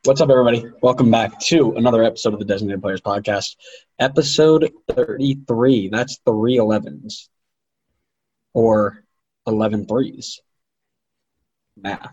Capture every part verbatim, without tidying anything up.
What's up, everybody? Welcome back to another episode of the Designated Players Podcast, episode thirty-three. That's three elevens or eleven threes. Math.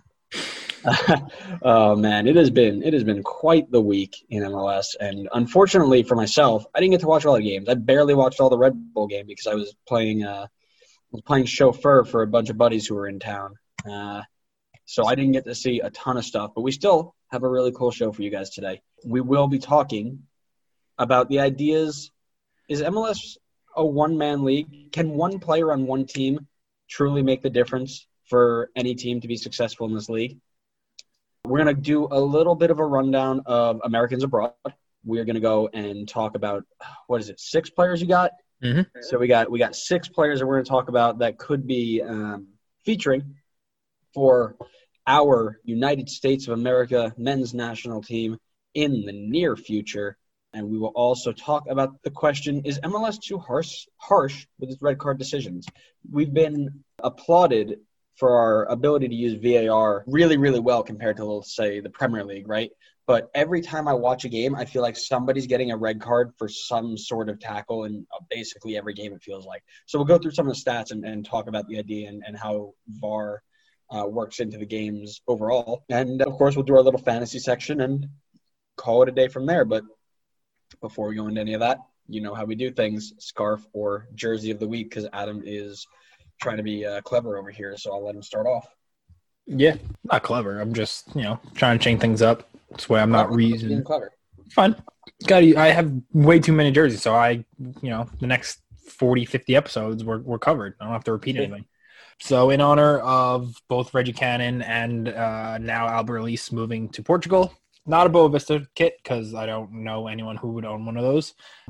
Oh man, it has been it has been quite the week in M L S, and unfortunately for myself, I didn't get to watch all the games. I barely watched all the Red Bull game because I was playing uh, I was playing chauffeur for a bunch of buddies who were in town. Uh, So I didn't get to see a ton of stuff, but we still have a really cool show for you guys today. We will be talking about the ideas. Is M L S a one-man league? Can one player on one team truly make the difference for any team to be successful in this league? We're going to do a little bit of a rundown of Americans abroad. We're going to go and talk about, what is it, six players you got? Mm-hmm. So we got we got six players that we're going to talk about that could be um, featuring for our United States of America men's national team in the near future. And we will also talk about the question, is M L S too harsh, harsh with its red card decisions? We've been applauded for our ability to use V A R really, really well compared to, let's say, the Premier League, right? But every time I watch a game, I feel like somebody's getting a red card for some sort of tackle in basically every game, it feels like. So we'll go through some of the stats and, and talk about the idea and, and how V A R Uh, works into the games overall. And, of course, we'll do our little fantasy section and call it a day from there. But before we go into any of that, you know how we do things, scarf or jersey of the week, because Adam is trying to be uh, clever over here, so I'll let him start off. Yeah, not clever. I'm just, you know, trying to change things up. That's why I'm not reasoning. Clever. Fun. Got I have way too many jerseys, so I, you know, the next forty, fifty episodes we're, we're covered. I don't have to repeat anything. So in honor of both Reggie Cannon and uh, now Albert Elise moving to Portugal, not a Boa Vista kit because I don't know anyone who would own one of those.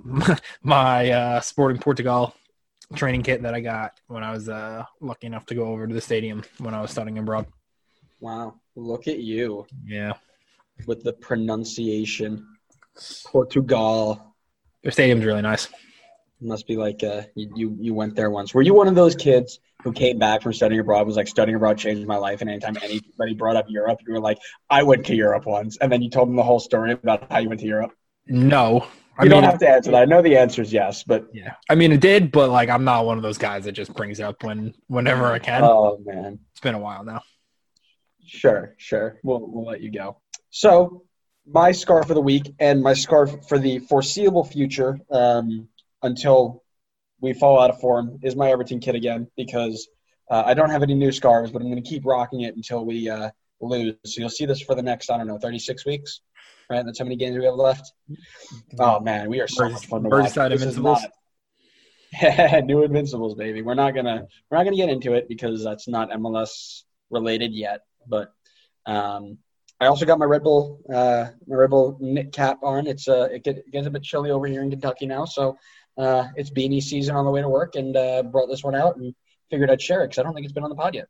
My uh, Sporting Portugal training kit that I got when I was uh, lucky enough to go over to the stadium when I was studying abroad. Wow, look at you. Yeah. With the pronunciation. Portugal. Their stadium's really nice. Must be like uh, you, you you went there once. Were you one of those kids who came back from studying abroad, was like, studying abroad changed my life, and anytime anybody brought up Europe, you were like, I went to Europe once, and then you told them the whole story about how you went to Europe? No. I you mean, don't have to answer that. I know the answer is yes, but yeah. I mean, it did, but like, I'm not one of those guys that just brings it up when whenever I can. Oh, man. It's been a while now. Sure, sure. We'll, we'll let you go. So my scarf of the week and my scarf for the foreseeable future um, until we fall out of form is my Everton kit again, because uh, I don't have any new scarves, but I'm going to keep rocking it until we uh, lose. So you'll see this for the next, I don't know, thirty-six weeks, right? That's how many games we have left. Oh, man, we are so Birds, much fun to Birds watch. This Invincibles. is not new Invincibles, baby. We're not gonna we're not gonna get into it because that's not M L S related yet. But um, I also got my Red Bull uh, my Red Bull knit cap on. It's uh, it, get, it gets a bit chilly over here in Kentucky now, so. Uh, it's beanie season on the way to work, and uh, brought this one out and figured I'd share it because I don't think it's been on the pod yet.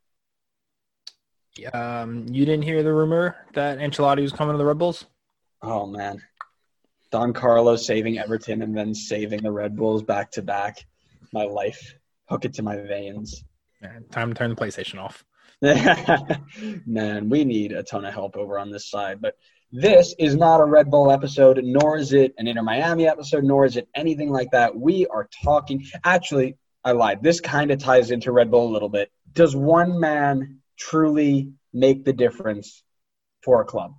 Um, you didn't hear the rumor that Ancelotti was coming to the Red Bulls? Oh, man. Don Carlos saving Everton and then saving the Red Bulls back-to-back. My life. Hook it to my veins. Man, time to turn the PlayStation off. Man, we need a ton of help over on this side, but this is not a Red Bull episode, nor is it an Inter Miami episode, nor is it anything like that. We are talking – actually, I lied. This kind of ties into Red Bull a little bit. Does one man truly make the difference for a club?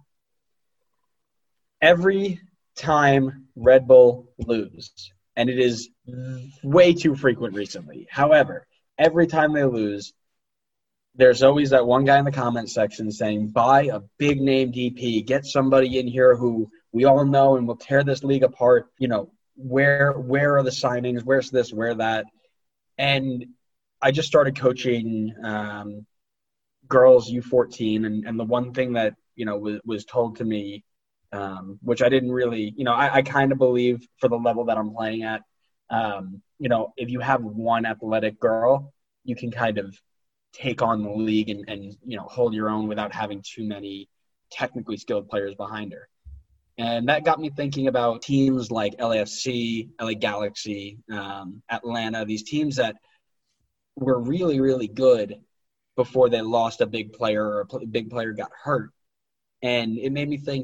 Every time Red Bull lose, and it is way too frequent recently. However, every time they lose, there's always that one guy in the comment section saying, buy a big-name D P, get somebody in here who we all know and will tear this league apart. You know, where where are the signings? Where's this? Where that? And I just started coaching um, girls U fourteen, and, and the one thing that, you know, was, was told to me, um, which I didn't really, you know, I, I kind of believe for the level that I'm playing at, um, you know, if you have one athletic girl, you can kind of take on the league and, and, you know, hold your own without having too many technically skilled players behind her. And that got me thinking about teams like L A F C, L A Galaxy, um, Atlanta, these teams that were really, really good before they lost a big player or a big player got hurt. And it made me think,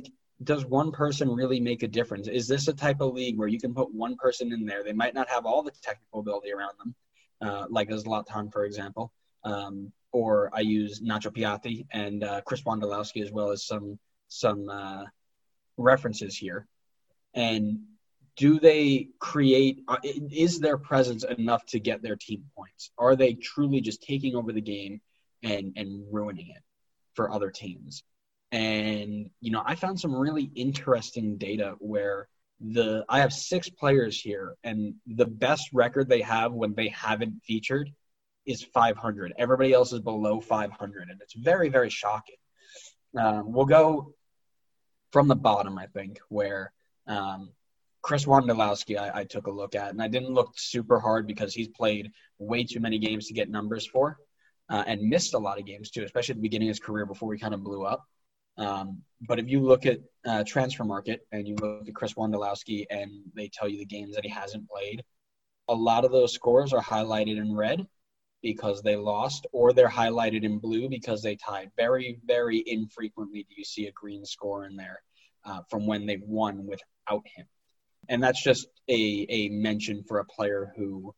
does one person really make a difference? Is this a type of league where you can put one person in there? They might not have all the technical ability around them, uh, like a Zlatan, for example. Um, or I use Nacho Piatti and uh, Chris Wondolowski as well as some some uh, references here. And do they create uh, – is their presence enough to get their team points? Are they truly just taking over the game and, and ruining it for other teams? And, you know, I found some really interesting data where the I have six players here, and the best record they have when they haven't featured is five hundred. Everybody else is below five hundred, and it's very, very shocking. Um, we'll go from the bottom, I think, where um, Chris Wondolowski I, I took a look at, and I didn't look super hard because he's played way too many games to get numbers for uh, and missed a lot of games too, especially at the beginning of his career before he kind of blew up. Um, but if you look at uh, Transfer Market and you look at Chris Wondolowski and they tell you the games that he hasn't played, a lot of those scores are highlighted in red because they lost, or they're highlighted in blue because they tied. Very, very infrequently do you see a green score in there uh, from when they've won without him. And that's just a, a mention for a player who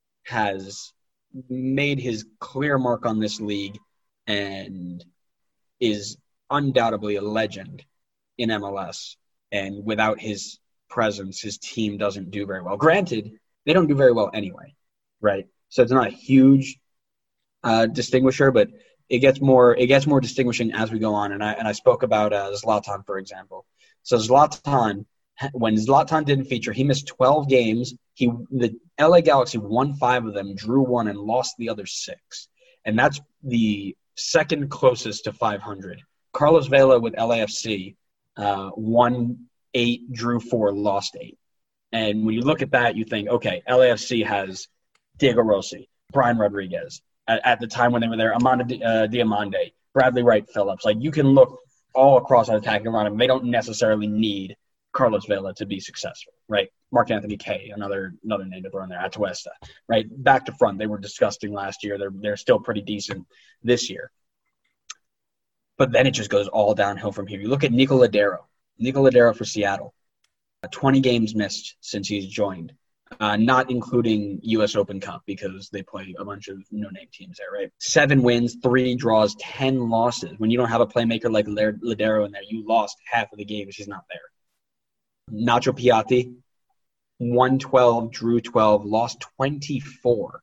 has made his clear mark on this league and is undoubtedly a legend in M L S. And without his presence, his team doesn't do very well. Granted, they don't do very well anyway, right? So it's not a huge uh, distinguisher, but it gets more it gets more distinguishing as we go on. And I and I spoke about uh, Zlatan, for example. So Zlatan, when Zlatan didn't feature, he missed twelve games. He the L A Galaxy won five of them, drew one, and lost the other six. And that's the second closest to five hundred. Carlos Vela with L A F C uh, won eight, drew four, lost eight. And when you look at that, you think, okay, L A F C has Diego Rossi, Brian Rodriguez. At, at the time when they were there, Amanda uh, Diamande, Bradley Wright Phillips. Like, you can look all across that attacking lineup. They don't necessarily need Carlos Vela to be successful, right? Mark Anthony Kaye, another another name to throw in there, Atuesta, right? Back to front, they were disgusting last year. They're they're still pretty decent this year. But then it just goes all downhill from here. You look at Nico Ladero. Nico Ladero for Seattle. twenty games missed since he's joined. Uh, not including U S Open Cup because they play a bunch of no-name teams there, right? Seven wins, three draws, ten losses. When you don't have a playmaker like Ladero in there, you lost half of the games. He's not there. Nacho Piatti, won twelve, drew twelve, lost twenty-four.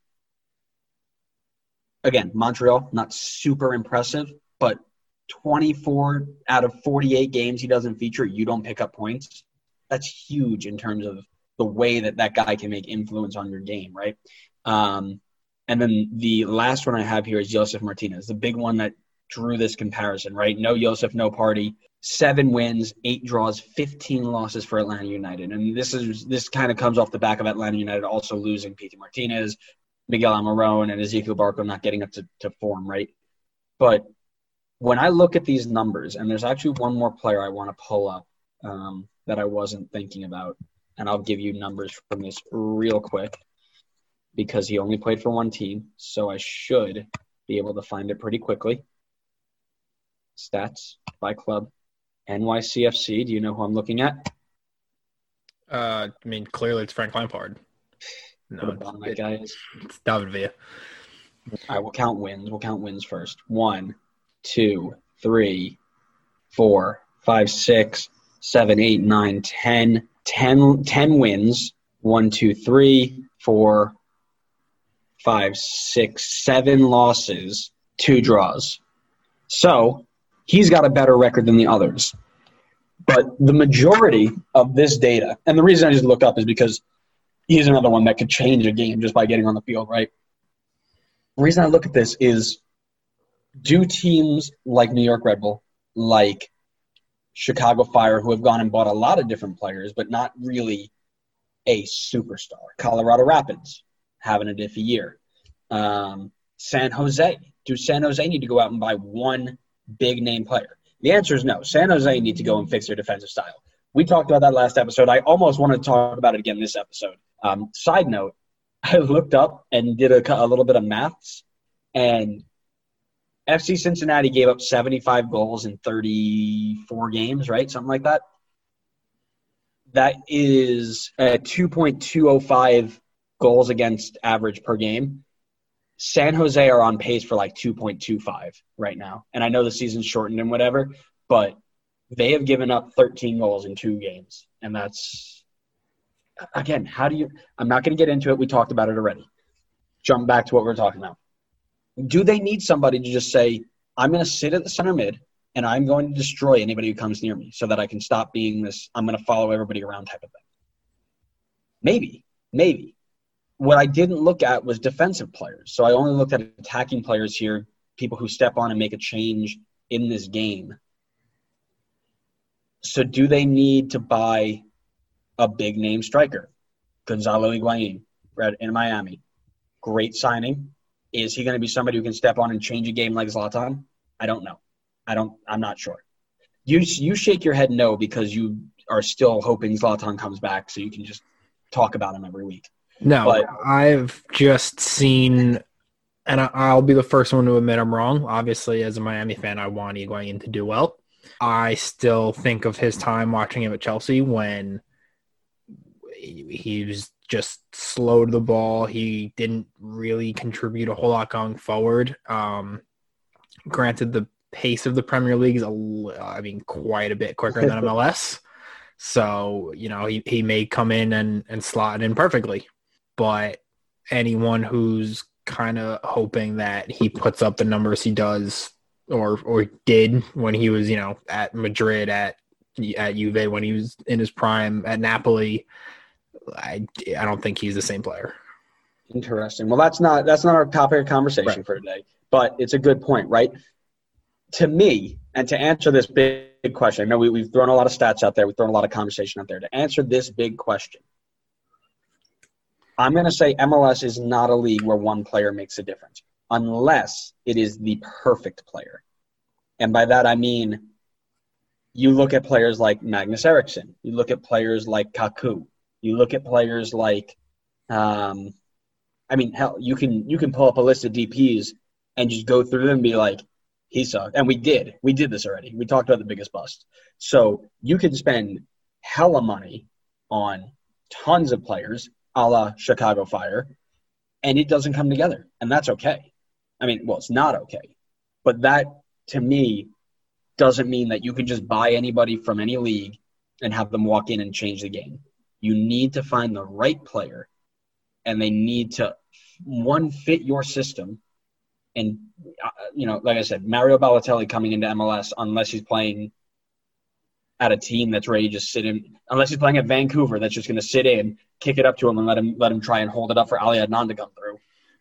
Again, Montreal, not super impressive, but twenty-four out of forty-eight games he doesn't feature, you don't pick up points. That's huge in terms of the way that that guy can make influence on your game, right? Um, and then the last one I have here is Josef Martinez, the big one that drew this comparison, right? No Josef, no party. Seven wins, eight draws, fifteen losses for Atlanta United. And this is this kind of comes off the back of Atlanta United also losing P T Martinez, Miguel Almiron, and Ezequiel Barco not getting up to, to form, right? But when I look at these numbers, and there's actually one more player I want to pull up um, that I wasn't thinking about, and I'll give you numbers from this real quick because he only played for one team, so I should be able to find it pretty quickly. Stats by club. N Y C F C, do you know who I'm looking at? Uh, I mean, clearly it's Frank Lampard. No, bottom that guy is. It's David Villa. All right, we'll count wins. We'll count wins first. One, two, three, four, five, six, seven, eight, nine, ten. Ten, ten wins. One, two, three, four, five, six, seven losses, two draws. So he's got a better record than the others. But the majority of this data, and the reason I just look up is because he's another one that could change a game just by getting on the field, right? The reason I look at this is, do teams like New York Red Bull, like Chicago Fire, who have gone and bought a lot of different players, but not really a superstar. Colorado Rapids, having a diffy year. Um, San Jose. Do San Jose need to go out and buy one big-name player? The answer is no. San Jose need to go and fix their defensive style. We talked about that last episode. I almost wanted to talk about it again this episode. Um, side note, I looked up and did a, a little bit of maths, and F C Cincinnati gave up seventy-five goals in thirty-four games, right? Something like that. That is a two point two oh five goals against average per game. San Jose are on pace for like two point two five right now. And I know the season's shortened and whatever, but they have given up thirteen goals in two games. And that's, again, how do you – I'm not going to get into it. We talked about it already. Jump back to what we we're talking about. Do they need somebody to just say, I'm going to sit at the center mid and I'm going to destroy anybody who comes near me so that I can stop being this I'm going to follow everybody around type of thing? Maybe. Maybe. What I didn't look at was defensive players. So I only looked at attacking players here, people who step on and make a change in this game. So do they need to buy a big-name striker? Gonzalo Higuain in Miami. Great signing. Is he going to be somebody who can step on and change a game like Zlatan? I don't know. I don't. I'm not sure. You you shake your head no because you are still hoping Zlatan comes back so you can just talk about him every week. No, but, I've just seen, and I'll be the first one to admit I'm wrong. Obviously, as a Miami fan, I want Higuain to do well. I still think of his time watching him at Chelsea when he was just slowed the ball. He didn't really contribute a whole lot going forward. Um, granted, the pace of the Premier League is, a, I mean, quite a bit quicker than M L S. So, you know, he, he may come in and, and slot it in perfectly. But anyone who's kind of hoping that he puts up the numbers he does or or did when he was, you know, at Madrid, at at Juve, when he was in his prime, at Napoli, I, I don't think he's the same player. Interesting. Well, that's not that's not our topic of conversation right. for today, but it's a good point, right? To me, and to answer this big, big question, I know we, we've thrown a lot of stats out there, we've thrown a lot of conversation out there. To answer this big question, I'm going to say M L S is not a league where one player makes a difference, unless it is the perfect player. And by that, I mean you look at players like Magnus Eriksson. You look at players like Kaku. You look at players like, um, I mean, hell, you can you can pull up a list of D Ps and just go through them and be like, he sucked. And we did. We did this already. We talked about the biggest bust. So you can spend hella money on tons of players, a la Chicago Fire, and it doesn't come together. And that's okay. I mean, well, it's not okay. But that, to me, doesn't mean that you can just buy anybody from any league and have them walk in and change the game. You need to find the right player, and they need to, one, fit your system. And, uh, you know, like I said, Mario Balotelli coming into M L S, unless he's playing at a team that's ready to just sit in, unless he's playing at Vancouver that's just going to sit in, kick it up to him, and let him let him try and hold it up for Ali Adnan to come through.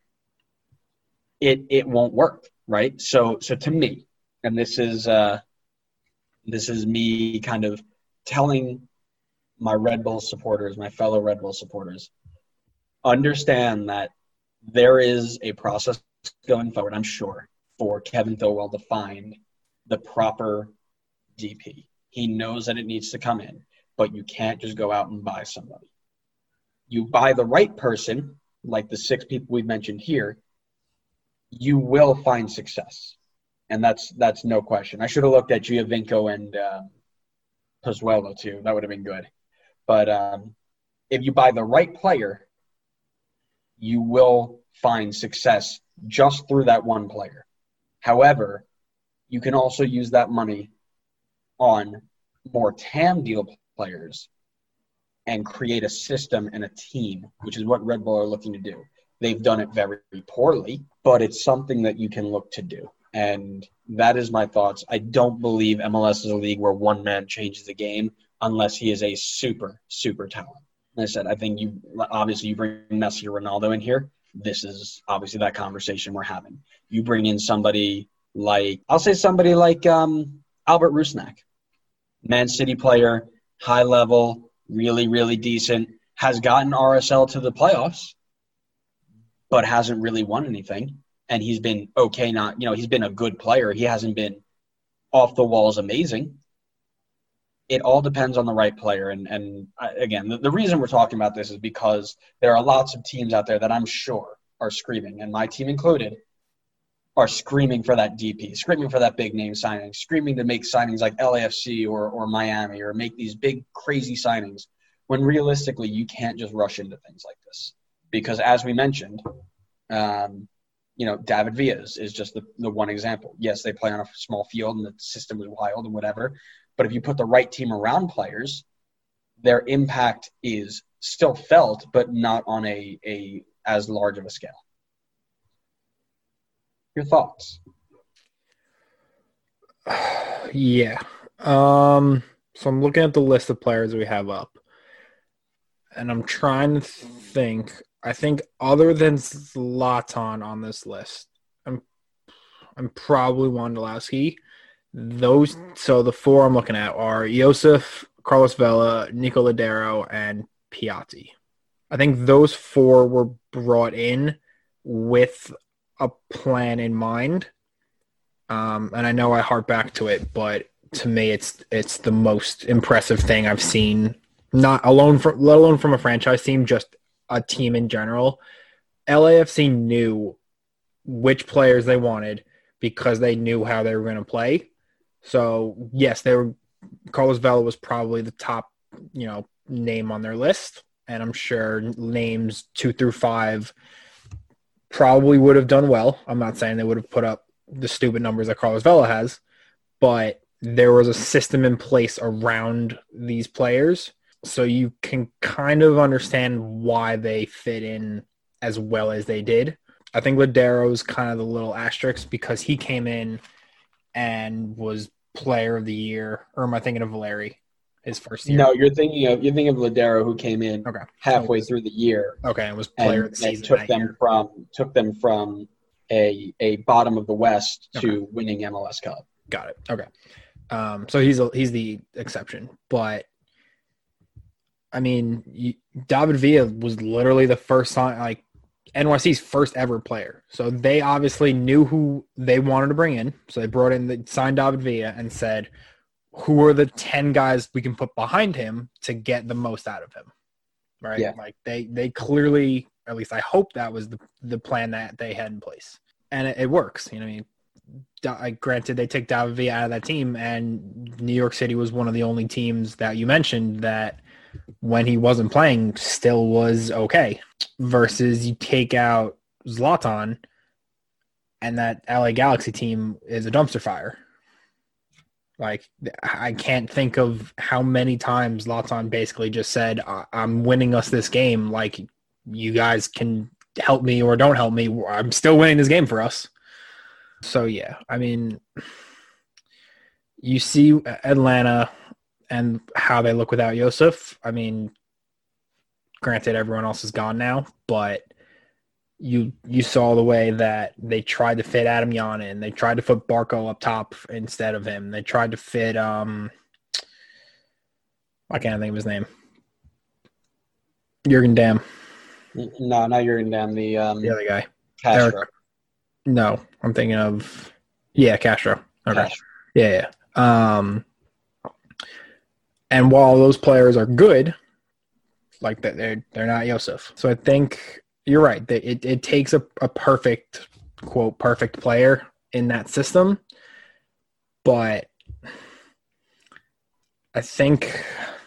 It it won't work, right? So so to me, and this is uh, this is me kind of telling my Red Bull supporters, my fellow Red Bull supporters, understand that there is a process going forward, I'm sure, for Kevin Thilwell to find the proper D P. He knows that it needs to come in, but you can't just go out and buy somebody. You buy the right person, like the six people we've mentioned here, you will find success. And that's that's no question. I should have looked at Giovinco and uh, Pozuelo too. That would have been good. But um, if you buy the right player, you will find success just through that one player. However, you can also use that money on more T A M deal players and create a system and a team, which is what Red Bull are looking to do. They've done it very poorly, but it's something that you can look to do. And that is my thoughts. I don't believe M L S is a league where one man changes the game unless he is a super, super talent. And I said, I think you obviously you bring Messi or Ronaldo in here. This is obviously that conversation we're having. You bring in somebody like, I'll say somebody like um, Albert Rusnak, Man City player, high level, really, really decent, has gotten R S L to the playoffs, but hasn't really won anything. And he's been okay, not, you know, he's been a good player. He hasn't been off the walls amazing. It all depends on the right player. And, and again, the, the reason we're talking about this is because there are lots of teams out there that I'm sure are screaming, and my team included, are screaming for that D P, screaming for that big name signing, screaming to make signings like L A F C or, or Miami, or make these big, crazy signings when realistically you can't just rush into things like this. Because as we mentioned, um, you know, David Villa is, is just the, the one example. Yes, they play on a small field and the system is wild and whatever. But if you put the right team around players, their impact is still felt, but not on a, a as large of a scale. Your thoughts? Yeah. Um, so I'm looking at the list of players we have up, and I'm trying to think. I think other than Zlatan on this list, I'm I'm probably Wondolowski. Those so the four I'm looking at are Josef, Carlos Vela, Nico Lodeiro, and Piatti. I think those four were brought in with a plan in mind. Um, and I know I harp back to it, but to me, it's it's the most impressive thing I've seen. Not alone from, let alone from a franchise team, just a team in general. L A F C knew which players they wanted because they knew how they were going to play. So yes, they were. Carlos Vela was probably the top, you know, name on their list, and I'm sure names two through five probably would have done well. I'm not saying they would have put up the stupid numbers that Carlos Vela has, but there was a system in place around these players, so you can kind of understand why they fit in as well as they did. I think Lodeiro is kind of the little asterisk because he came in and was player of the year, or am I thinking of Valeri, his first year? No, you're thinking of you're thinking of Lodeiro, who came in okay. halfway through the year. Okay, and was player and, of the season. took that them year. from took them from a a bottom of the West Okay. to winning M L S Cup. Got it. Okay, um, so he's a, he's the exception, but I mean, you, David Villa was literally the first time, like N Y C's first ever player. So they obviously knew who they wanted to bring in. So they brought in the signed David Villa and said, who are the ten guys we can put behind him to get the most out of him? Right. Yeah. Like they, they clearly, at least I hope that was the, the plan that they had in place, and it, it works. You know what I mean? Da, granted, they take David Villa out of that team, and New York City was one of the only teams that you mentioned that when he wasn't playing still was okay, versus you take out Zlatan and that L A Galaxy team is a dumpster fire. Like, I can't think of how many times Zlatan basically just said, I'm winning us this game. Like, you guys can help me or don't help me. I'm still winning this game for us. So, yeah, I mean, you see Atlanta and how they look without Josef. I mean, granted, everyone else is gone now, but you you saw the way that they tried to fit Adam Yana in. They tried to put Barco up top instead of him. They tried to fit um I can't think of his name. Jürgen Damm. No, not Jürgen Damm. The um, The other guy. Castro. Eric. No, I'm thinking of yeah, Castro. Okay. Castro. Yeah, yeah. Um and while those players are good, like that they're they're not Josef. So I think you're right. It it takes a, a perfect, quote, perfect player in that system. But I think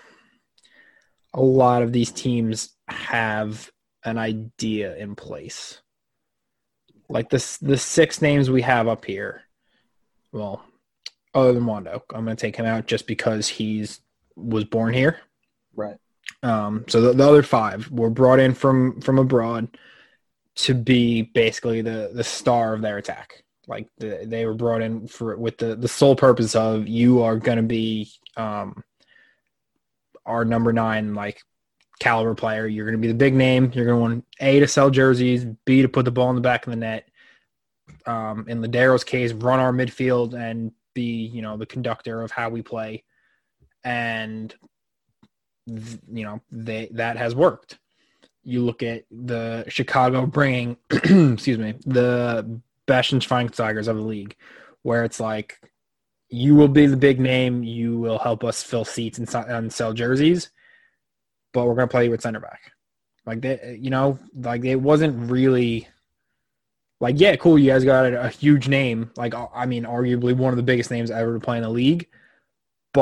a lot of these teams have an idea in place. Like this, the six names we have up here, well, other than Wando, I'm going to take him out just because he's was born here. Right. Um, so the, the other five were brought in from, from abroad to be basically the, the star of their attack. Like the, they were brought in for with the, the sole purpose of you are going to be um, our number nine, like caliber player. You're going to be the big name. You're going to want A, to sell jerseys, B, to put the ball in the back of the net. Um, in Lodeiro's case, run our midfield and be, you know, the conductor of how we play. And you know, they that has worked. You look at the Chicago bringing, excuse me, the Bastian Schweinsteigers of the league, where it's like, you will be the big name, you will help us fill seats and, and sell jerseys, but we're going to play you at center back. Like, they, you know, like it wasn't really like, yeah, cool, you guys got a, a huge name. Like, I mean, arguably one of the biggest names ever to play in the league, but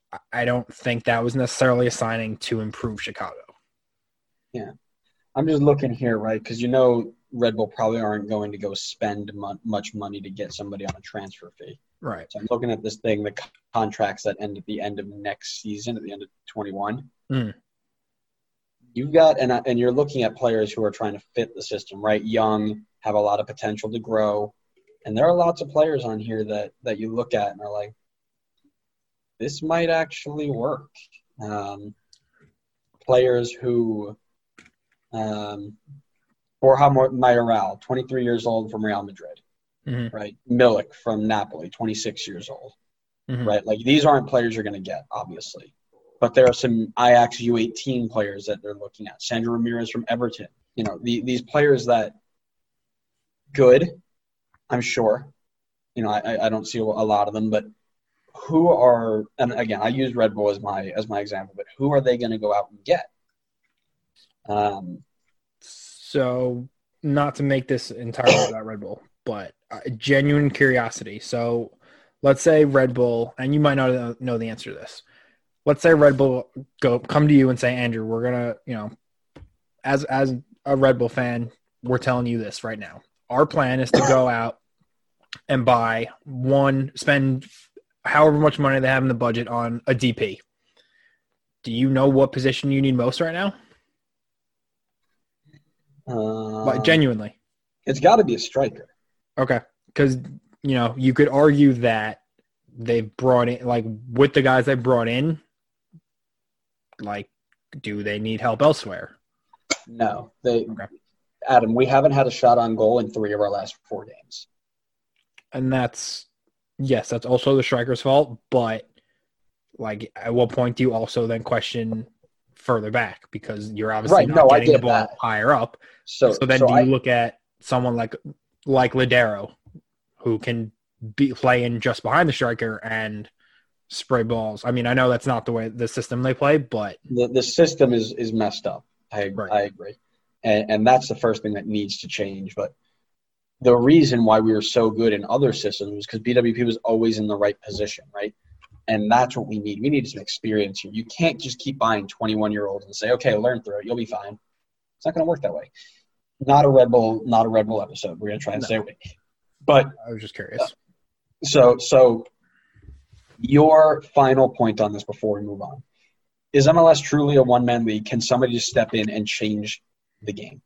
I don't think that was necessarily a signing to improve Chicago. Yeah. I'm just looking here, right? Because you know Red Bull probably aren't going to go spend mu- much money to get somebody on a transfer fee. Right. So I'm looking at this thing, the contracts that end at the end of next season, at the end of twenty-one. Mm. You've got, and, and you're looking at players who are trying to fit the system, right? Young, have a lot of potential to grow. And there are lots of players on here that, that you look at and are like, this might actually work. Um, players who, um, Borja Mayoral, twenty-three years old from Real Madrid, mm-hmm. right? Milik from Napoli, twenty-six years old, mm-hmm. right? Like these aren't players you're going to get, obviously. But there are some Ajax U eighteen players that they're looking at. Sandro Ramirez from Everton. You know, the, these players that good, I'm sure. You know, I, I don't see a lot of them, but who are – and again, I use Red Bull as my as my example, but who are they going to go out and get? Um. So not to make this entirely about Red Bull, but uh, genuine curiosity. So let's say Red Bull – and you might not know the answer to this. Let's say Red Bull go come to you and say, Andrew, we're gonna, you know, as as a Red Bull fan, we're telling you this right now. Our plan is to go out and buy one, spend however much money they have in the budget on a D P. Do you know what position you need most right now? Um, Like genuinely, it's got to be a striker. Okay, because you know you could argue that they've brought in, like with the guys they brought in. Like, do they need help elsewhere? No. They, okay. Adam, we haven't had a shot on goal in three of our last four games. And that's, yes, that's also the striker's fault. But, like, at what point do you also then question further back? Because you're obviously right. not no, getting I get the ball that. higher up. So, so then so do I, you look at someone like like Ladero, who can be playing just behind the striker and spray balls? I mean, I know that's not the way the system they play, but the, the system is, is messed up. I right. I agree. And, and that's the first thing that needs to change. But the reason why we were so good in other systems was because B W P was always in the right position, right? And that's what we need. We need some experience here. You can't just keep buying twenty-one-year-olds and say, okay, learn through it. You'll be fine. It's not going to work that way. Not a Red Bull, not a Red Bull episode. We're going to try and no. stay away. But I was just curious. Uh, so, so your final point on this before we move on. Is M L S truly a one-man league? Can somebody just step in and change the game?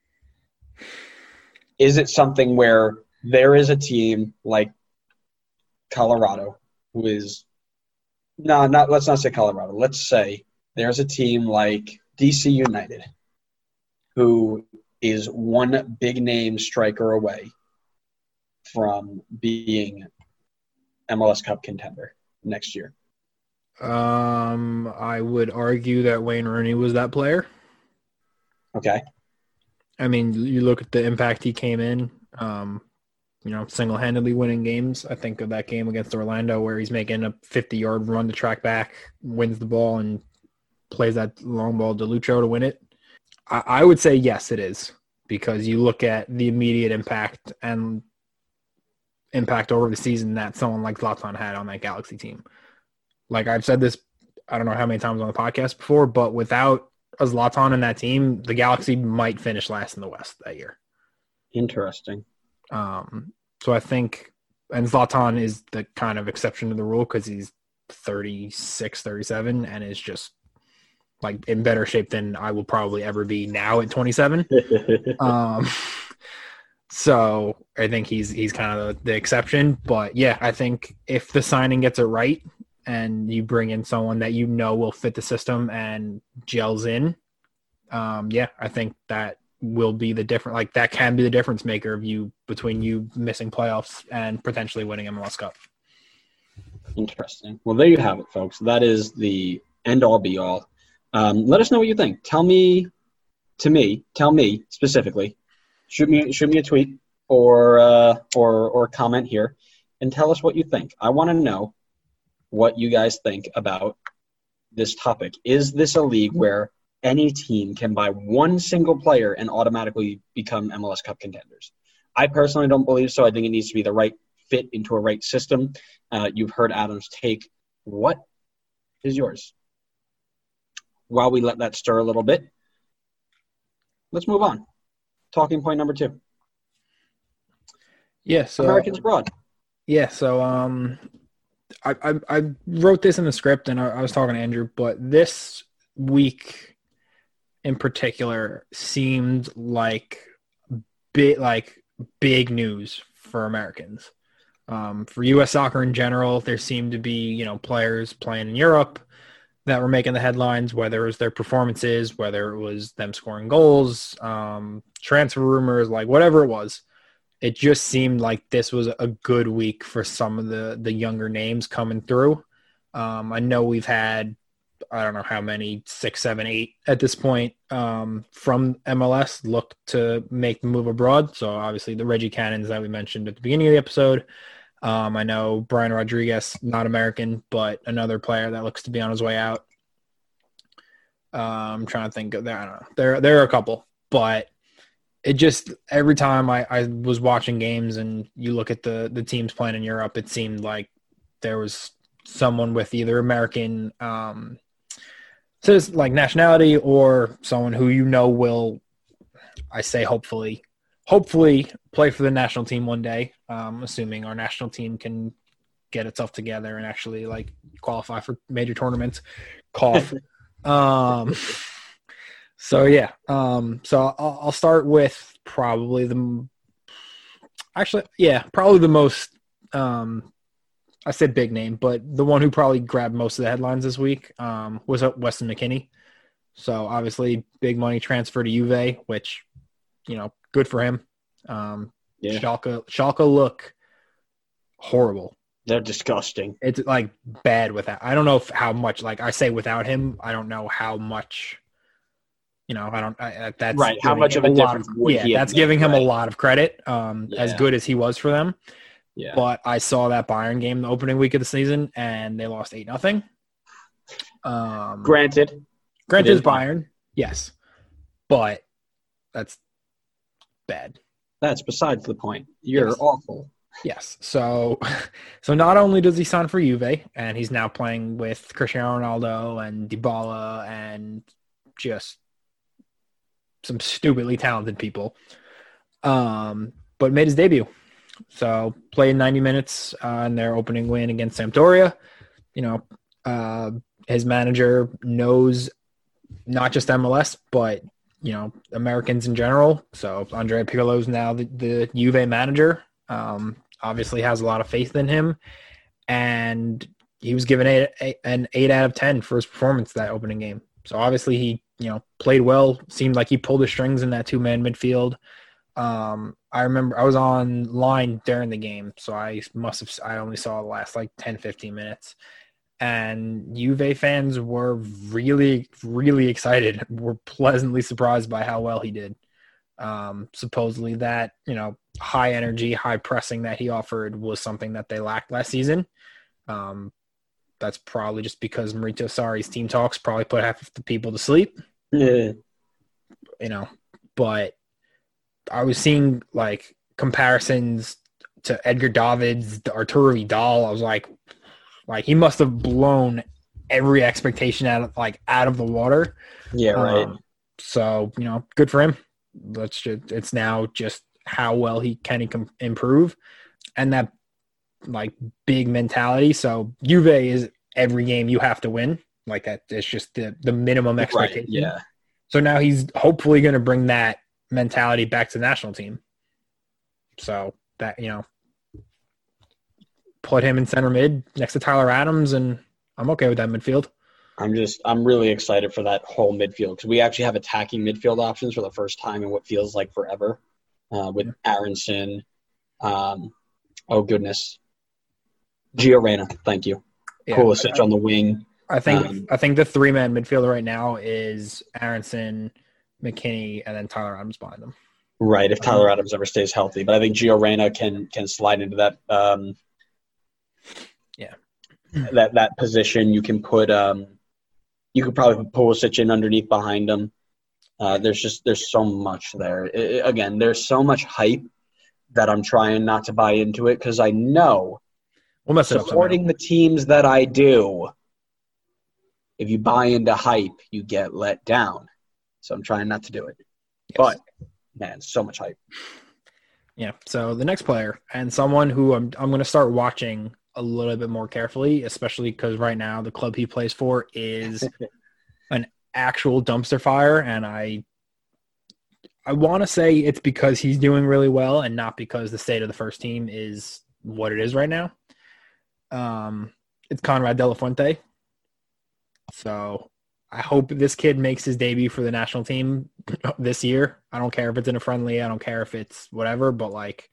Is it something where there is a team like Colorado who is – no, not let's not say Colorado. Let's say there's a team like D C United who is one big-name striker away from being M L S Cup contender next year. Um, I would argue that Wayne Rooney was that player. Okay. I mean, you look at the impact he came in, um, you know, single-handedly winning games. I think of that game against Orlando where he's making a fifty-yard run to track back, wins the ball, and plays that long ball to Lucho to win it. I, I would say yes, it is, because you look at the immediate impact and impact over the season that someone like Zlatan had on that Galaxy team. Like I've said this, I don't know how many times on the podcast before, but without a Zlatan in that team, the Galaxy might finish last in the West that year. Interesting. Um, so I think, and Zlatan is the kind of exception to the rule because he's thirty-six, thirty-seven and is just like in better shape than I will probably ever be now at twenty-seven. um, so I think he's he's kind of the, the exception. But yeah, I think if the signing gets it right, and you bring in someone that you know will fit the system and gels in, um, yeah, I think that will be the different. Like that can be the difference maker of you between you missing playoffs and potentially winning M L S Cup. Interesting. Well, there you have it, folks. That is the end all be all. Um, let us know what you think. Tell me, to me, tell me specifically. Shoot me, shoot me a tweet or uh, or or comment here, and tell us what you think. I want to know what you guys think about this topic. Is this a league where any team can buy one single player and automatically become M L S Cup contenders? I personally don't believe so. I think it needs to be the right fit into a right system. Uh, you've heard Adam's take. What is yours. While we let that stir a little bit, let's move on. Talking point number two. Yeah, so Americans abroad. Yeah, so um, I, I I wrote this in the script, and I, I was talking to Andrew, but this week in particular seemed like big like big news for Americans. Um, for U S soccer in general, there seemed to be you know players playing in Europe that were making the headlines, whether it was their performances, whether it was them scoring goals, um, transfer rumors, like whatever it was. It just seemed like this was a good week for some of the, the younger names coming through. Um, I know we've had, I don't know how many, six, seven, eight at this point um, from M L S look to make the move abroad. So obviously the Reggie Cannons that we mentioned at the beginning of the episode. Um, I know Brian Rodriguez, not American, but another player that looks to be on his way out. Uh, I'm trying to think of there. I don't know. There, there are a couple, but it just every time I, I was watching games and you look at the the teams playing in Europe, it seemed like there was someone with either American um, citizen, like nationality, or someone who you know will, I say hopefully, hopefully play for the national team one day. Um, assuming our national team can get itself together and actually like qualify for major tournaments. Cough. um, So, yeah. Um, so I'll, I'll start with probably the – actually, yeah, probably the most um, – I said big name, but the one who probably grabbed most of the headlines this week um, was Weston McKennie. So, obviously, big money transfer to Juve, which, you know, good for him. Um, yeah. Schalke, Schalke look horrible. They're disgusting. It's, like, bad without – I don't know if how much – like, I say without him, I don't know how much – You know, I don't. I, that's right. How much of a difference? Of, yeah, that's giving him right. a lot of credit. Um, yeah. As good as he was for them. Yeah. But I saw that Bayern game the opening week of the season, and they lost eight nothing. Um, granted, granted, it's Bayern, yes, but that's bad. That's besides the point. You're yes. awful. Yes. So, so not only does he sign for Juve, and he's now playing with Cristiano Ronaldo and Dybala and just some stupidly talented people, um, but made his debut. So played ninety minutes uh, in their opening win against Sampdoria. You know, uh, his manager knows not just M L S, but, you know, Americans in general. So Andrea Pirlo is now the, the Juve manager. Um, obviously has a lot of faith in him. And he was given a, a, an eight out of ten for his performance that opening game. So obviously he, you know, played well. Seemed like he pulled the strings in that two-man midfield. Um, I remember I was online during the game, so I must have I only saw the last like ten, fifteen minutes. And Juve fans were really, really excited. Were pleasantly surprised by how well he did. Um, supposedly that, you know, high energy, high pressing that he offered was something that they lacked last season. Um, That's probably just because Maurizio Sarri's team talks probably put half of the people to sleep. Yeah. You know, but I was seeing like comparisons to Edgar Davids, Arturo Vidal. I was like, like he must have blown every expectation out of like out of the water. Yeah, right. Um, so, you know, good for him. Let's just, it's now just how well he can improve, and that like big mentality. So Juve is every game you have to win. Like that, it's just the, the minimum expectation. Right, yeah. So now he's hopefully going to bring that mentality back to the national team. So that, you know, put him in center mid next to Tyler Adams, and I'm okay with that midfield. I'm just, I'm really excited for that whole midfield because we actually have attacking midfield options for the first time in what feels like forever uh, with Aronson. Um, oh, goodness. Gio Reyna, thank you. Yeah, Pulisic on the wing. I think um, I think the three-man midfielder right now is Aronson, McKennie, and then Tyler Adams behind them. Right, if Tyler Adams ever stays healthy. But I think Gio Reyna can can slide into that um, yeah. that that position. You can put um, you could probably put Pulisic in underneath behind him. Uh, there's just there's so much there. It, again, there's so much hype that I'm trying not to buy into it because I know we'll mess it supporting up the teams that I do, if you buy into hype, you get let down. So I'm trying not to do it. Yes. But, man, so much hype. Yeah, so the next player, and someone who I'm I'm going to start watching a little bit more carefully, especially because right now the club he plays for is an actual dumpster fire, and I I want to say it's because he's doing really well and not because the state of the first team is what it is right now. Um, it's Conrad De La Fuente. So I hope this kid makes his debut for the national team this year. I don't care if it's in a friendly. I don't care if it's whatever, but like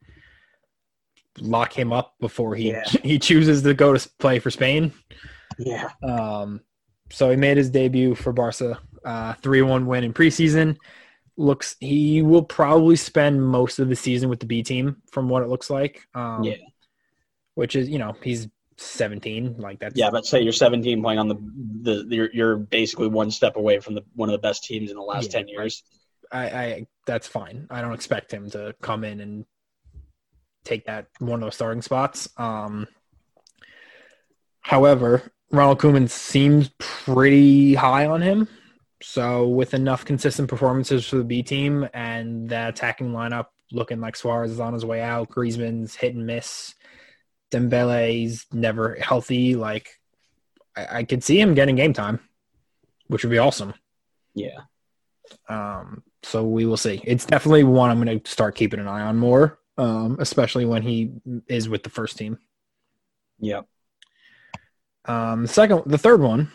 lock him up before he yeah. he chooses to go to play for Spain. Yeah. Um. So he made his debut for Barca, uh, three one win in preseason. Looks he will probably spend most of the season with the B team, from what it looks like. Um, yeah. Which is, you know, he's seventeen. Like that's yeah. But say you're seventeen playing on the the you're you're basically one step away from the one of the best teams in the last yeah, ten years. I, I that's fine. I don't expect him to come in and take that one of those starting spots. Um, however, Ronald Koeman seems pretty high on him. So with enough consistent performances for the B team and that attacking lineup looking like Suarez is on his way out, Griezmann's hit and miss, Dembele's never healthy, like I, I could see him getting game time, which would be awesome. Yeah. Um, so we will see. It's definitely one I'm going to start keeping an eye on more, um, especially when he is with the first team. Yep. Um, the second, the third one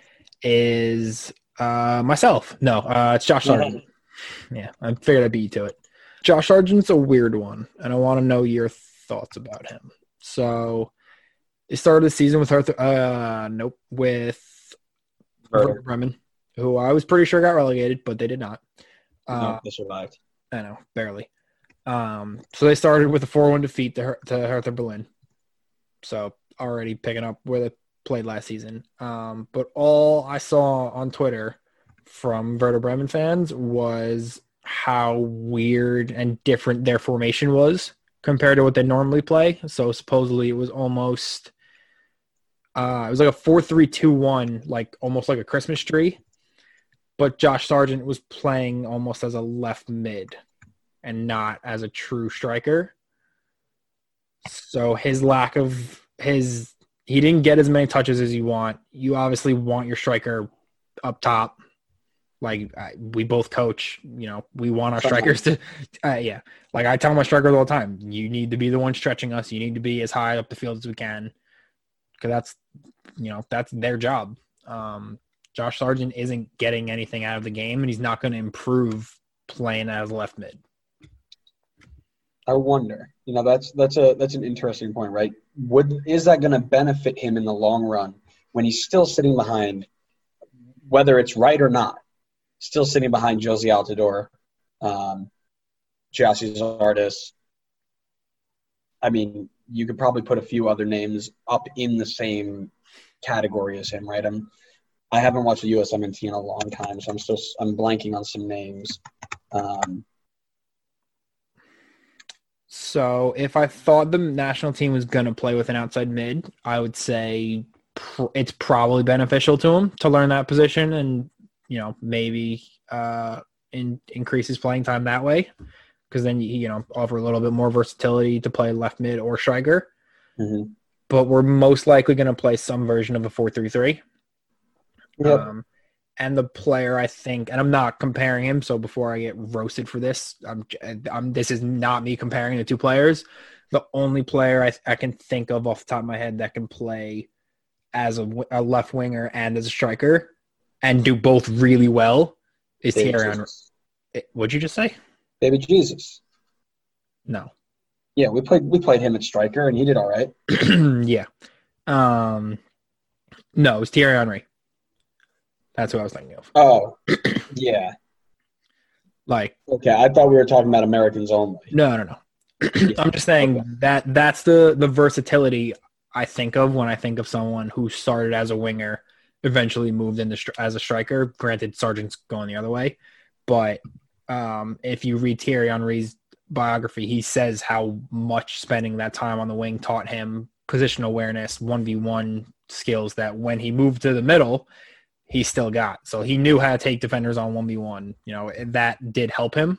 is uh, myself. No, uh, it's Josh Sargent. Yeah, I figured I'd beat you to it. Josh Sargent's a weird one, and I want to know your thoughts about him. So, he started the season with Hertha, uh, nope, with Werder Bremen, who I was pretty sure got relegated, but they did not. Uh, no, they survived. I know, barely. Um, so they started with a four one defeat to, Her- to Hertha Berlin. So already picking up where they played last season. Um, but all I saw on Twitter from Werder Bremen fans was how weird and different their formation was compared to what they normally play. So supposedly it was almost uh, – it was like a four three two one, like almost like a Christmas tree. But Josh Sargent was playing almost as a left mid and not as a true striker. So his lack of his he didn't get as many touches as you want. You obviously want your striker up top. Like I, we both coach, you know, we want our strikers to, uh, yeah. Like I tell my strikers all the time, you need to be the one stretching us. You need to be as high up the field as we can, because that's, you know, that's their job. Um, Josh Sargent isn't getting anything out of the game, and he's not going to improve playing as left mid. I wonder, you know, that's that's a that's an interesting point, right? Would is that going to benefit him in the long run when he's still sitting behind, whether it's right or not, still sitting behind Josie Altidore, um, Gyasi Zardes. I mean, you could probably put a few other names up in the same category as him, right? I'm, I haven't watched the U S M N T in a long time, so I'm still I'm blanking on some names. Um, So if I thought the national team was going to play with an outside mid, I would say pr- it's probably beneficial to him to learn that position and, you know, maybe uh, in, increase his playing time that way, because then, you know, offer a little bit more versatility to play left mid or striker. Mm-hmm. But we're most likely going to play some version of a four three three. Yep. Um, and the player, I think, and I'm not comparing him, so before I get roasted for this, I'm, I'm this is not me comparing the two players. The only player I, I can think of off the top of my head that can play as a, a left winger and as a striker and do both really well is Baby Thierry Henry. Jesus. What'd you just say? Baby Jesus. No. Yeah, we played we played him at striker, and he did all right. Yeah. Um, no, it was Thierry Henry. That's who I was thinking of. Oh, yeah. Like, okay, I thought we were talking about Americans only. No, no, no. I'm just saying okay. that that's the, the versatility I think of when I think of someone who started as a winger, eventually moved into stri- as a striker. Granted, Sargent's going the other way. But um, if you read Thierry Henry's biography, he says how much spending that time on the wing taught him position awareness, one v one skills that when he moved to the middle – he still got. So he knew how to take defenders on one v one. You know, that did help him.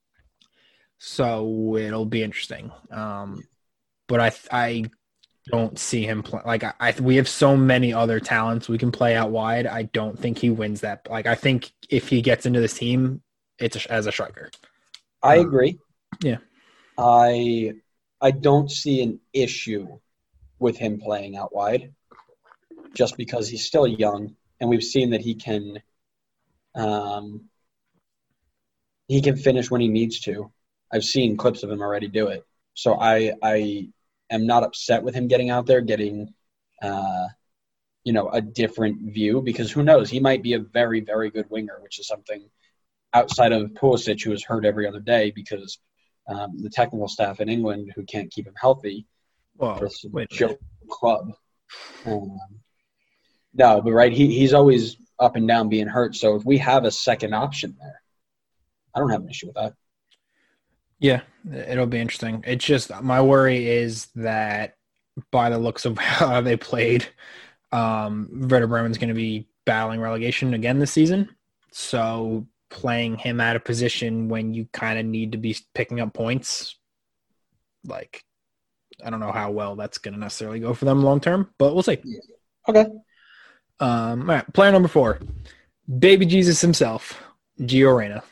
So it'll be interesting. Um, but I I don't see him play. Like, I, I we have so many other talents we can play out wide. I don't think he wins that. Like, I think if he gets into this team, it's a, as a striker. I agree. Yeah. I I don't see an issue with him playing out wide just because he's still young, and we've seen that he can um, he can finish when he needs to. I've seen clips of him already do it. So I I am not upset with him getting out there, getting uh, you know, a different view, because who knows? He might be a very, very good winger, which is something outside of Pulisic, who is hurt every other day because um, the technical staff in England who can't keep him healthy. Well, for this wait a joke club. Um, no, but right, he he's always up and down being hurt. So if we have a second option there, I don't have an issue with that. Yeah, it'll be interesting. It's just my worry is that by the looks of how they played, um, Werder Bremen's going to be battling relegation again this season. So playing him out of position when you kind of need to be picking up points, like, I don't know how well that's going to necessarily go for them long term, but we'll see. Yeah. Okay. Um, all right, player number four, baby Jesus himself, Gio Reyna.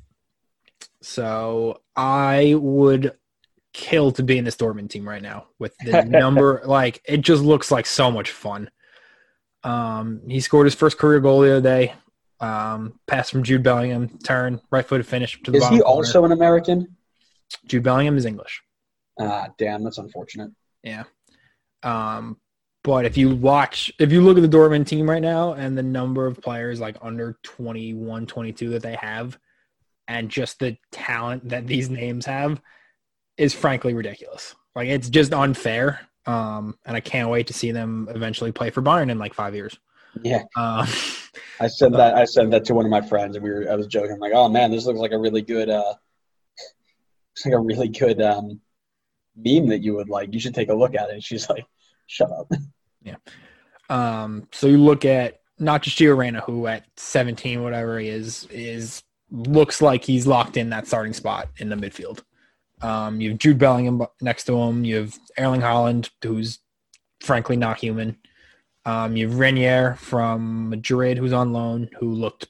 So I would kill to be in this Dortmund team right now with the number. Like, it just looks like so much fun. Um, he scored his first career goal the other day. Um, pass from Jude Bellingham, turn, right-footed finish to the is bottom he corner. Also an American? Jude Bellingham is English. Ah, damn, that's unfortunate. Yeah. Um, but if you watch, if you look at the Dortmund team right now and the number of players like under twenty-one, twenty-two that they have, and just the talent that these names have, is frankly ridiculous. Like, it's just unfair. Um, and I can't wait to see them eventually play for Bayern in like five years. Yeah. Um, I said that I said that to one of my friends, and we were I was joking. I'm like, oh man, this looks like a really good uh looks like a really good um meme that you would like. You should take a look at it. And she's like, shut up. Yeah. Um, so you look at not just Gio Reyna, who at seventeen, whatever he is, is looks like he's locked in that starting spot in the midfield. Um, you have Jude Bellingham next to him. You have Erling Haaland, who's frankly not human. Um, you have Renier from Madrid, who's on loan, who looked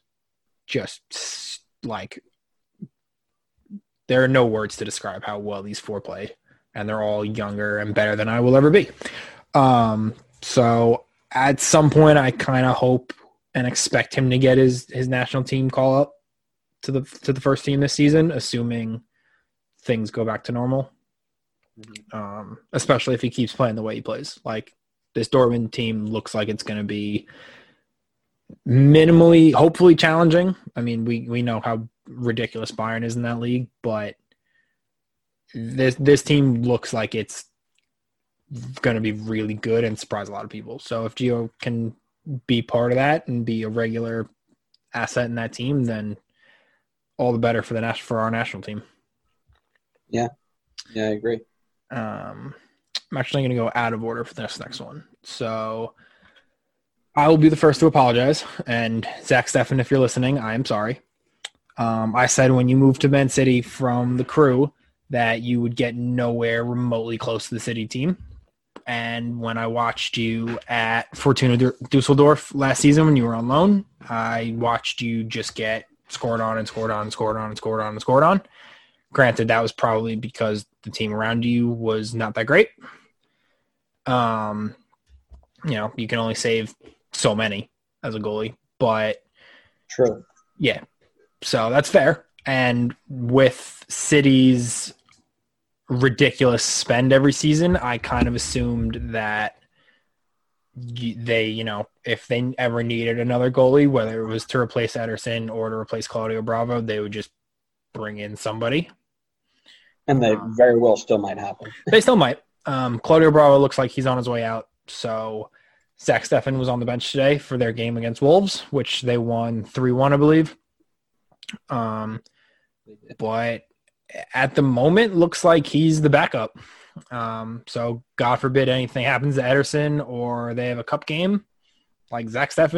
just like there are no words to describe how well these four played, and they're all younger and better than I will ever be. Um, so at some point, I kind of hope and expect him to get his his national team call up to the to the first team this season, assuming things go back to normal. Mm-hmm. Um, especially if he keeps playing the way he plays. Like, this Dortmund team looks like it's going to be minimally, hopefully challenging. I mean, we, we know how ridiculous Bayern is in that league, but this this team looks like it's going to be really good and surprise a lot of people. So if Gio can be part of that and be a regular asset in that team, then all the better for the nas- for our national team. Yeah, yeah, I agree. Um, I'm actually going to go out of order for this next one. So I will be the first to apologize. And Zach Steffen, if you're listening, I am sorry. Um, I said when you moved to Man City from the Crew that you would get nowhere remotely close to the City team. And when I watched you at Fortuna Dusseldorf last season when you were on loan, I watched you just get scored on and scored on and scored on and scored on and scored on. Granted, that was probably because the team around you was not that great. Um, you know, you can only save so many as a goalie, but true. Yeah. So that's fair. And with City's ridiculous spend every season, I kind of assumed that they, you know, if they ever needed another goalie, whether it was to replace Ederson or to replace Claudio Bravo, they would just bring in somebody. And they um, very well still might happen. They still might. Um, Claudio Bravo looks like he's on his way out. So Zach Steffen was on the bench today for their game against Wolves, which they won three one, I believe. Um, but at the moment, looks like he's the backup. Um, so God forbid anything happens to Ederson or they have a cup game. Like, Zach Steffen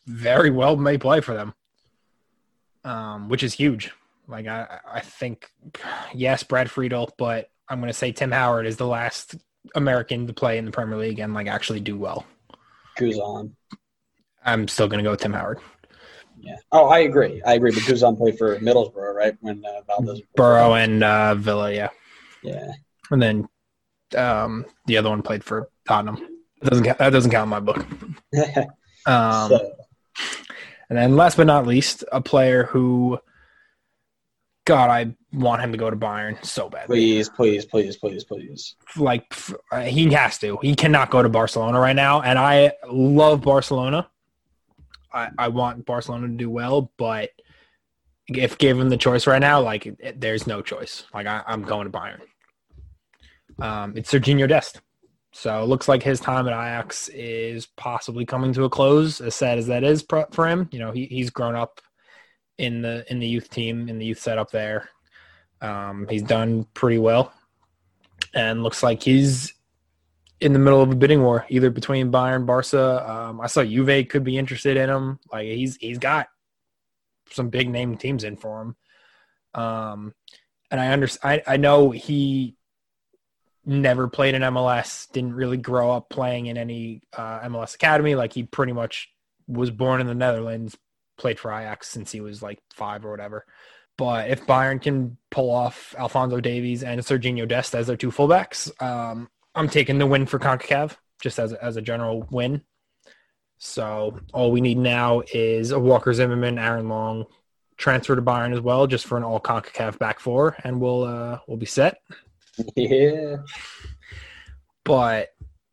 very well may play for them, um, which is huge. Like, I, I think, yes, Brad Friedel, but I'm going to say Tim Howard is the last American to play in the Premier League and, like, actually do well. Guzan. I'm still going to go with Tim Howard. Yeah. Oh, I agree. I agree. But Guzan played for Middlesbrough, right? When uh, Valdez. Borough and uh, Villa, yeah. Yeah. And then um, the other one played for Tottenham. That doesn't count, that doesn't count in my book. um, so. And then last but not least, a player who, God, I want him to go to Bayern so bad. Please, please, please, please, please. Like, he has to. He cannot go to Barcelona right now. And I love Barcelona. I, I want Barcelona to do well, but if given the choice right now, like, it, it, there's no choice. Like, I, I'm going to Bayern. Um, it's Serginho Dest. So it looks like his time at Ajax is possibly coming to a close, as sad as that is for him. You know, he, he's grown up in the in the youth team, in the youth setup there. Um, he's done pretty well. And looks like he's in the middle of a bidding war, either between Bayern, Barca. Um, I saw Juve could be interested in him. Like, he's he's got some big name teams in for him. Um, and I understand. I, I know he never played in M L S, didn't really grow up playing in any uh, M L S academy. Like, he pretty much was born in the Netherlands, played for Ajax since he was like five or whatever. But if Bayern can pull off Alphonso Davies and Serginho Dest as their two fullbacks, um, I'm taking the win for CONCACAF just as a, as a general win. So all we need now is a Walker Zimmerman, Aaron Long transfer to Bayern as well, just for an all CONCACAF back four, and we'll uh, we'll be set. Yeah. But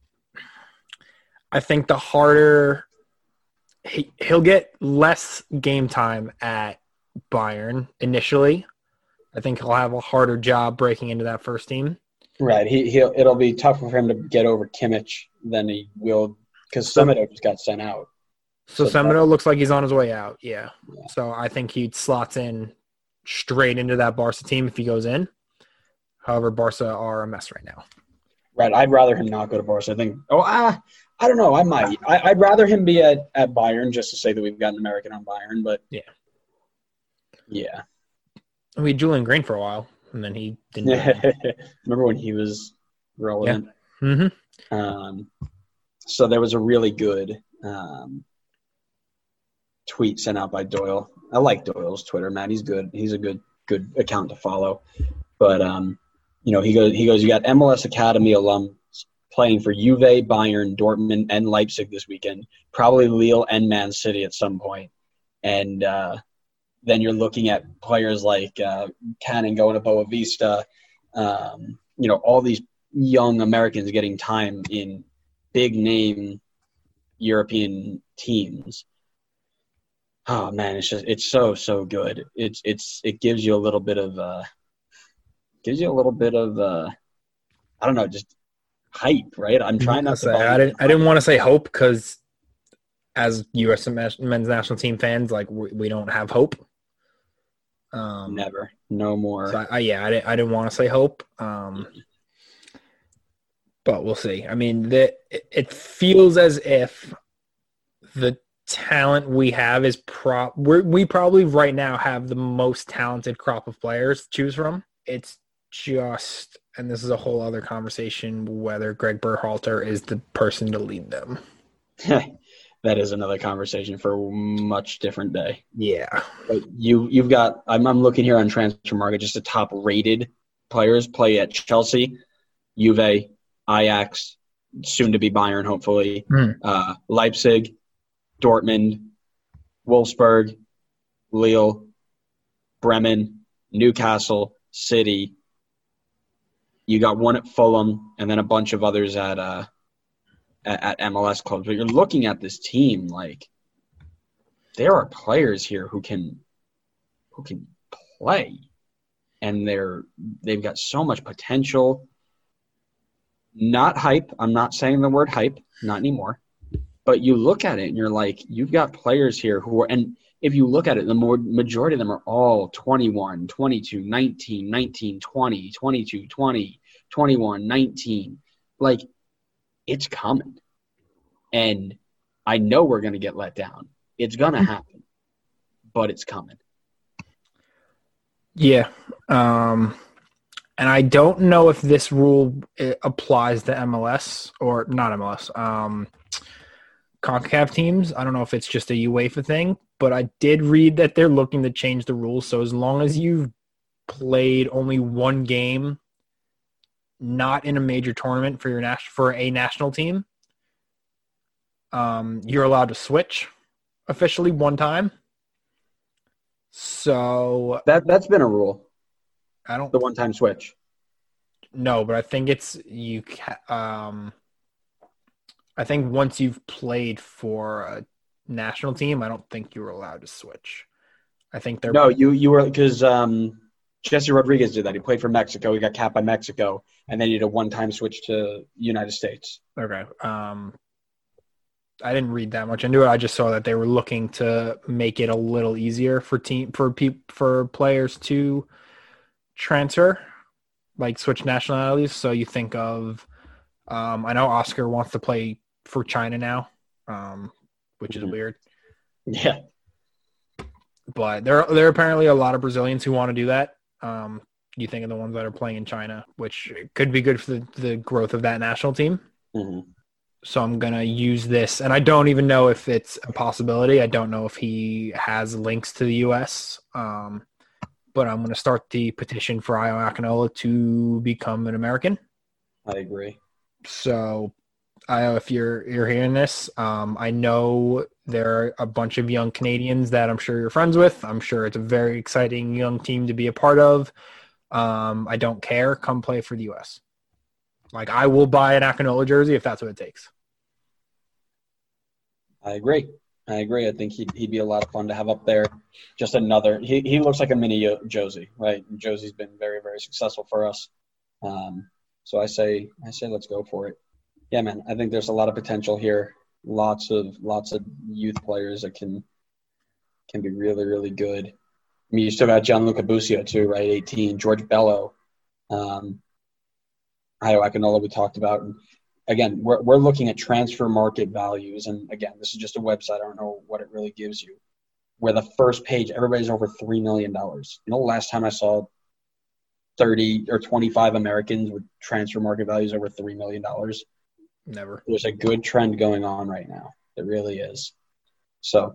I think the harder he, he'll get less game time at Bayern initially. I think he'll have a harder job breaking into that first team. Right. He he'll it'll be tougher for him to get over Kimmich than he will, because Semedo just got sent out. So, So Semedo looks like he's on his way out. Yeah. Yeah. So I think he slots in straight into that Barca team if he goes in. However, Barca are a mess right now. Right. I'd rather him not go to Barca. I think. Oh, ah, I don't know. I might. I, I'd rather him be at, at Bayern, just to say that we've got an American on Bayern. But yeah, yeah. We had Julian Green for a while, and then he didn't. Do Remember when he was relevant? Yeah. Mm-hmm. Um, so there was a really good um, tweet sent out by Doyle. I like Doyle's Twitter, man. He's good. He's a good good account to follow. But um, you know, he goes he goes. You got M L S Academy alums playing for Juve, Bayern, Dortmund, and Leipzig this weekend. Probably Lille and Man City at some point. And uh, then you're looking at players like uh, Cannon going to Boa Vista. Um, you know, all these young Americans getting time in big name European teams. Oh man, it's just it's so so good. It's it's it gives you a little bit of uh, gives you a little bit of uh, I don't know, just hype, right? I'm trying not to. Say, I didn't I didn't want to say hope, because as U S men's national team fans, like we, we don't have hope. Um, Never, no more. So I, I, yeah, I didn't I didn't want to say hope. Um, but we'll see. I mean, the, it, it feels as if the talent we have is pro we're, we probably right now have the most talented crop of players to choose from. It's just, and this is a whole other conversation, whether Greg Berhalter is the person to lead them. That is another conversation for a much different day. Yeah. But you you've got I'm I'm looking here on Transfer Market, just the top rated players play at Chelsea, Juve, Ajax, soon to be Bayern hopefully, Mm. uh, Leipzig, Dortmund, Wolfsburg, Lille, Bremen, Newcastle, City. You got one at Fulham, and then a bunch of others at uh, at, at M L S clubs. But you're looking at this team, like there are players here who can who can play, and they're they've got so much potential. Not hype. I'm not saying the word hype, not anymore. But you look at it and you're like, you've got players here who are, and if you look at it, the more majority of them are all twenty-one, twenty-two, nineteen, nineteen, twenty, twenty-two, twenty, twenty-one, nineteen. Like, it's coming. And I know we're going to get let down. It's going to happen, but it's coming. Yeah. Um, and I don't know if this rule applies to M L S or not M L S, um, CONCACAF teams. I don't know if it's just a UEFA thing, but I did read that they're looking to change the rules. So as long as you've played only one game, not in a major tournament for your nas- for a national team, um, you're allowed to switch officially one time. So that that's been a rule. I don't the one-time switch. No, but I think it's you. Um, I think once you've played for a national team, I don't think you were allowed to switch. I think they're no. You you were because um, Jesse Rodriguez did that. He played for Mexico. He got capped by Mexico, and then he did a one-time switch to United States. Okay. Um, I didn't read that much into it. I just saw that they were looking to make it a little easier for team for pe- for players to transfer, like switch nationalities. So you think of, um, I know Oscar wants to play for China now, um, which is mm-hmm. weird. Yeah, but there there are apparently a lot of Brazilians who want to do that. Um, you think of the ones that are playing in China, which could be good for the, the growth of that national team. Mm-hmm. So I'm going to use this, and I don't even know if it's a possibility. I don't know if he has links to the U S, um, but I'm going to start the petition for Ayo Akinola to become an American. I agree. So, Ayo, if you're you're hearing this, um, I know there are a bunch of young Canadians that I'm sure you're friends with. I'm sure it's a very exciting young team to be a part of. Um, I don't care. Come play for the U S. Like, I will buy an Akinola jersey if that's what it takes. I agree. I agree. I think he'd, he'd be a lot of fun to have up there. Just another – he he looks like a mini Josie, right? Josie's been very, very successful for us. Um, so I say I say let's go for it. Yeah, man, I think there's a lot of potential here. Lots of lots of youth players that can can be really, really good. I mean, you still got Gianluca Busio too, right? eighteen. George Bello. Um Ayo Akinola we talked about. And again, we're we're looking at transfer market values. And again, this is just a website. I don't know what it really gives you. Where the first page, everybody's over three million dollars. You know, the last time I saw thirty or twenty-five Americans with transfer market values over three million dollars? Never. There's a good trend going on right now. It really is. So,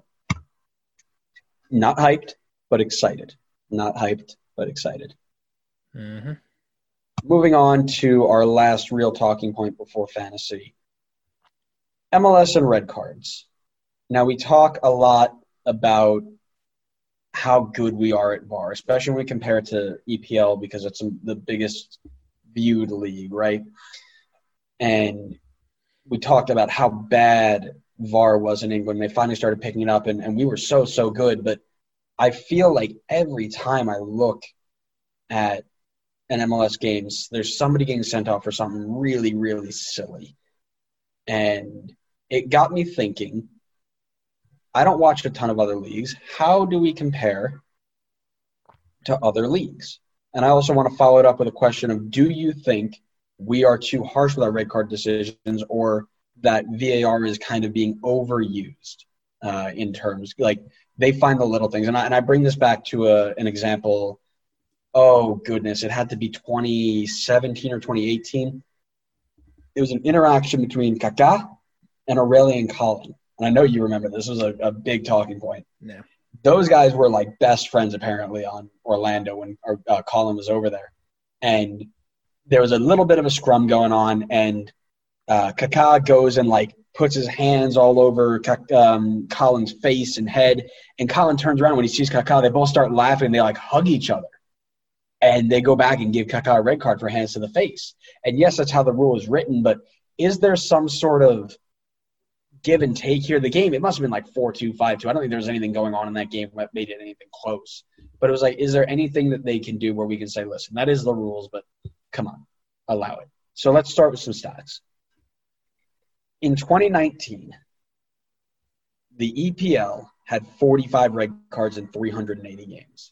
not hyped, but excited. Not hyped, but excited. Mm-hmm. Moving on to our last real talking point before fantasy. M L S and red cards. Now, we talk a lot about how good we are at V A R, especially when we compare it to E P L because it's the biggest viewed league, right? And we talked about how bad V A R was in England. They finally started picking it up, and, and we were so, so good. But I feel like every time I look at an M L S games, there's somebody getting sent off for something really, really silly. And it got me thinking, I don't watch a ton of other leagues. How do we compare to other leagues? And I also want to follow it up with a question of, do you think we are too harsh with our red card decisions, or that V A R is kind of being overused uh, in terms – like they find the little things. And I, and I bring this back to a, an example – oh, goodness, it had to be twenty seventeen or twenty eighteen. It was an interaction between Kaká and Aurelian Collin. And I know you remember this. This was a, a big talking point. Yeah. Those guys were like best friends apparently on Orlando when uh, Collin was over there. And there was a little bit of a scrum going on, and uh, Kaká goes and like puts his hands all over um, Collin's face and head. And Collin turns around when he sees Kaká. They both start laughing. They like hug each other. And they go back and give Kaká a red card for hands to the face. And yes, that's how the rule is written, but is there some sort of give and take here? The game, it must have been like four two, five two. I don't think there was anything going on in that game that made it anything close. But it was like, is there anything that they can do where we can say, listen, that is the rules, but come on, allow it. So let's start with some stats. In twenty nineteen, the E P L had forty-five red cards in three hundred eighty games.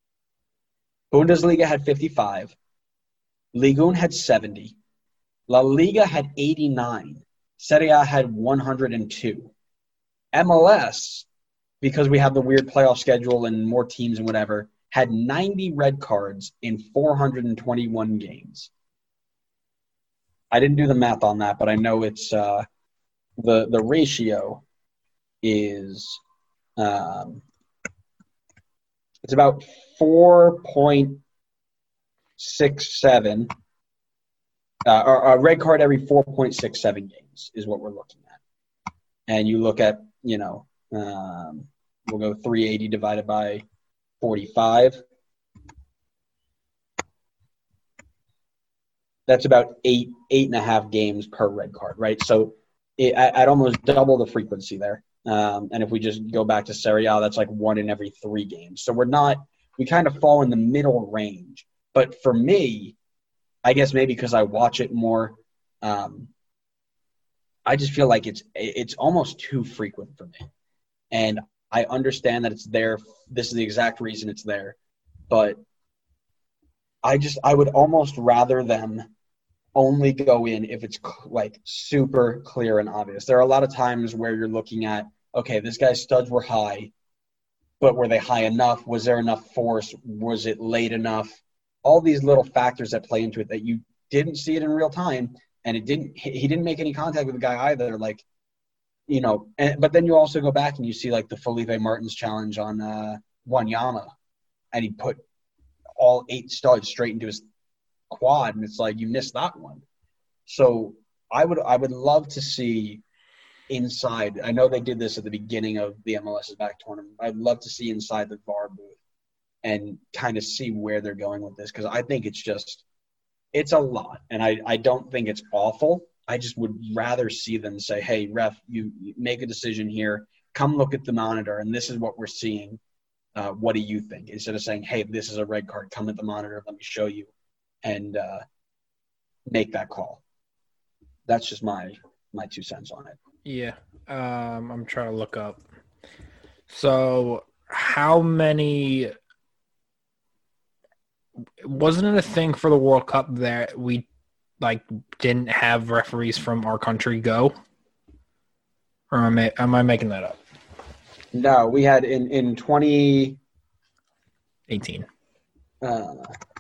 Bundesliga had fifty-five. Ligue one had seventy. La Liga had eighty-nine. Serie A had one hundred two. M L S because we have the weird playoff schedule and more teams and whatever, had ninety red cards in four hundred twenty-one games. I didn't do the math on that, but I know it's uh, the the ratio is um, it's about four point six seven. Uh, or a red card every four point six seven games is what we're looking at. And you look at, you know, um, we'll go three eighty divided by forty-five. That's about eight, eight and a half games per red card, right? So it, I'd almost double the frequency there. Um, and if we just go back to Serie A, that's like one in every three games. So we're not – we kind of fall in the middle range. But for me, I guess maybe because I watch it more, um, I just feel like it's it's almost too frequent for me. And I understand that it's there. This is the exact reason it's there. But I just – I would almost rather them – only go in if it's like super clear and obvious. There are a lot of times where you're looking at, okay, this guy's studs were high, but were they high enough? Was there enough force? Was it late enough? All these little factors that play into it that you didn't see it in real time, and it didn't. He didn't make any contact with the guy either. Like, you know, and, but then you also go back and you see like the Felipe Martins challenge on uh, Wanyama, and he put all eight studs straight into his quad, and it's like you missed that one. So I would I would love to see inside. I know they did this at the beginning of the MLS's back tournament. I'd love to see inside the V A R booth and kind of see where they're going with this, because I think it's just it's a lot, and I I don't think it's awful. I just would rather see them say, hey, ref, you, you make a decision here, come look at the monitor, and this is what we're seeing. Uh, what do you think? Instead of saying, hey, this is a red card, come at the monitor, let me show you, and uh, make that call. That's just my my two cents on it. Yeah, um, I'm trying to look up. So how many – wasn't it a thing for the World Cup that we, like, didn't have referees from our country go? Or am I, am I making that up? No, we had in, in twenty eighteen. Uh,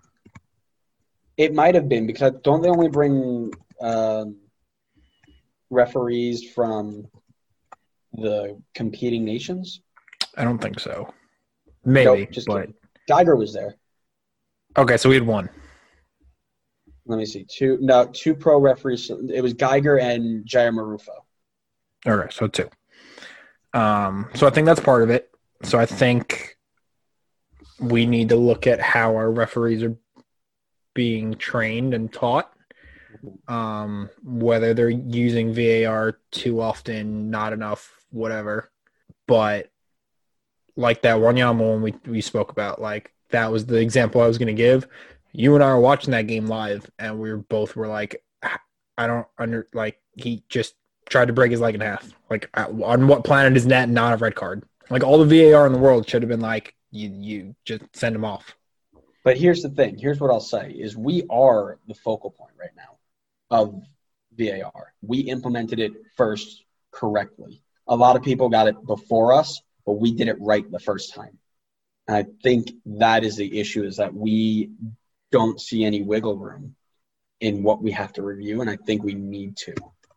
it might have been, because don't they only bring um, referees from the competing nations? I don't think so. Maybe, nope, just but kidding. Geiger was there. Okay, so we had one. Let me see. Two no, two pro referees. It was Geiger and Jair Marufo. Okay, so two. Um, so I think that's part of it. So I think we need to look at how our referees are being trained and taught. Um, whether they're using V A R too often, not enough, whatever. But like that Wanyama one we, we spoke about, like that was the example I was going to give. You and I were watching that game live, and we were both were like, I don't under like he just tried to break his leg in half. Like, on what planet is that not a red card? Like, all the V A R in the world should have been like, you you just send him off. But here's the thing. Here's what I'll say is we are the focal point right now of V A R. We implemented it first correctly. A lot of people got it before us, but we did it right the first time. And I think that is the issue, is that we don't see any wiggle room in what we have to review, and I think we need to.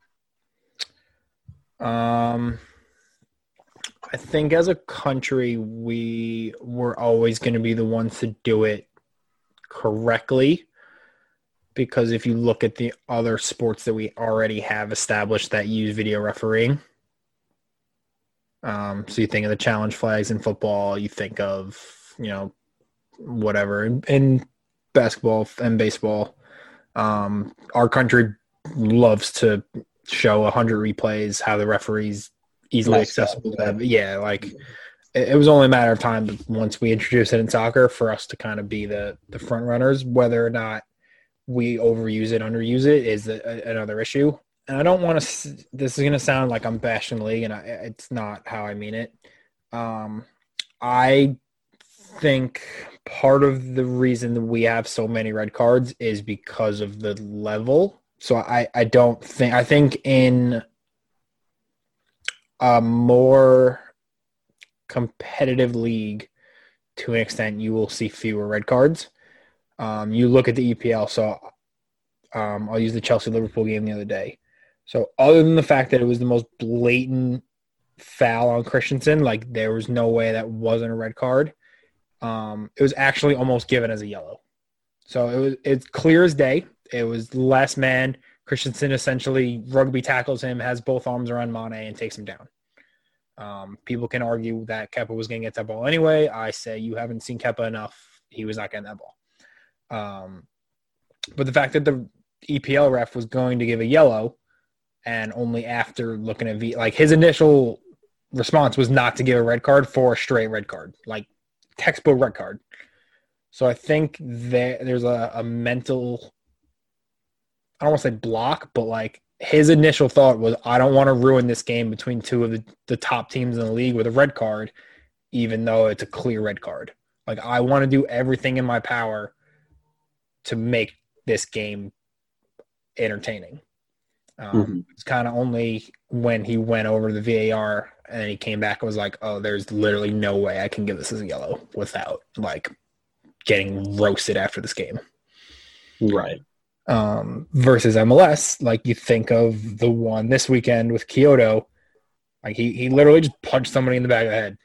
Um, I think as a country, we we're always going to be the ones to do it correctly, because if you look at the other sports that we already have established that use video refereeing, um, so you think of the challenge flags in football, you think of, you know, whatever in, in basketball and baseball. Um, our country loves to show a hundred replays, how the referees easily nice accessible to them. Yeah, like it, it was only a matter of time once we introduced it in soccer for us to kind of be the the front runners. Whether or not we overuse it, underuse it is a, a, another issue. And I don't want to. This is going to sound like I'm bashing the league, and I, it's not how I mean it. Um, I think part of the reason that we have so many red cards is because of the level. So I, I don't think – I think in a more competitive league, to an extent, you will see fewer red cards. Um, you look at the E P L, so um, I'll use the Chelsea-Liverpool game the other day. So other than the fact that it was the most blatant foul on Christensen, like there was no way that wasn't a red card, um, it was actually almost given as a yellow. So it was it's clear as day. It was last man. Christensen essentially rugby tackles him, has both arms around Mane, and takes him down. Um, people can argue that Kepa was going to get that ball anyway. I say you haven't seen Kepa enough. He was not getting that ball. Um, but the fact that the E P L ref was going to give a yellow, and only after looking at V, like his initial response was not to give a red card for a straight red card, like textbook red card. So I think there, there's a, a mental, I don't want to say block, but like his initial thought was, I don't want to ruin this game between two of the, the top teams in the league with a red card, even though it's a clear red card. Like I want to do everything in my power to make this game entertaining. Um, mm-hmm. It's kind of only when he went over the V A R and he came back and was like, oh, there's literally no way I can give this as a yellow without like getting roasted after this game. Right. Um, versus M L S, like you think of the one this weekend with Kyoto, like he, he literally just punched somebody in the back of the head.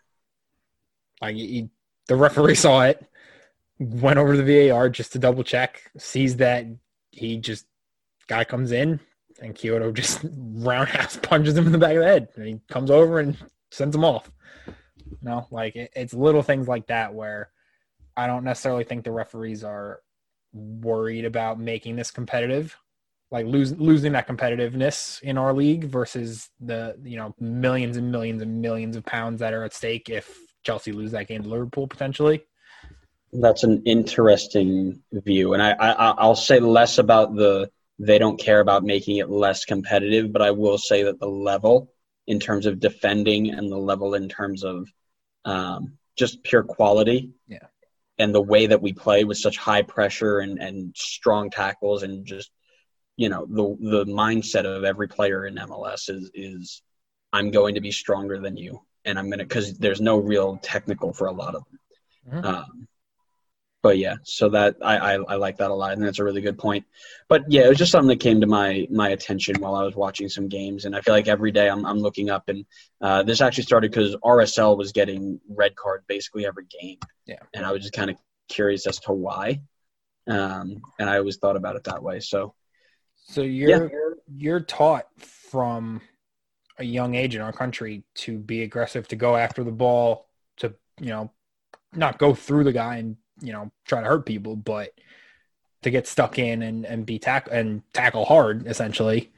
Like he, the referee saw it, went over to the V A R just to double check, sees that he just guy comes in and Kyoto just roundhouse punches him in the back of the head, and he comes over and sends him off. You know, like it, it's little things like that where I don't necessarily think the referees are worried about making this competitive, like lose, losing that competitiveness in our league versus the, you know, millions and millions and millions of pounds that are at stake if Chelsea lose that game to Liverpool potentially. That's an interesting view. And I, I, I'll say less about the, they don't care about making it less competitive, but I will say that the level in terms of defending and the level in terms of um, just pure quality. Yeah. And the way that we play with such high pressure and, and strong tackles and just, you know, the the mindset of every player in M L S is, is I'm going to be stronger than you. And I'm going to – because there's no real technical for a lot of them. Mm-hmm. Um, but, yeah, so that I, I, I like that a lot, and that's a really good point. But, yeah, it was just something that came to my my attention while I was watching some games. And I feel like every day I'm, I'm looking up. And uh, this actually started because R S L was getting red card basically every game. Yeah. And I was just kind of curious as to why. Um, and I always thought about it that way. So, so you're yeah. you're taught from a young age in our country to be aggressive, to go after the ball, to, you know, not go through the guy and, you know, try to hurt people, but to get stuck in and, and be tack and tackle hard essentially,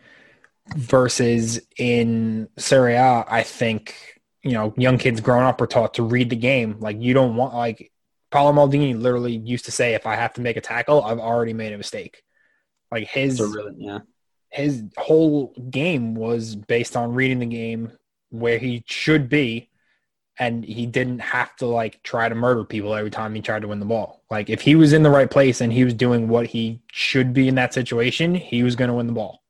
versus in Serie A, I think, you know, young kids growing up are taught to read the game. Like you don't want, like Paolo Maldini literally used to say, if I have to make a tackle, I've already made a mistake. Like his, really, yeah. his whole game was based on reading the game where he should be. And he didn't have to like try to murder people every time he tried to win the ball. Like if he was in the right place and he was doing what he should be in that situation, he was going to win the ball.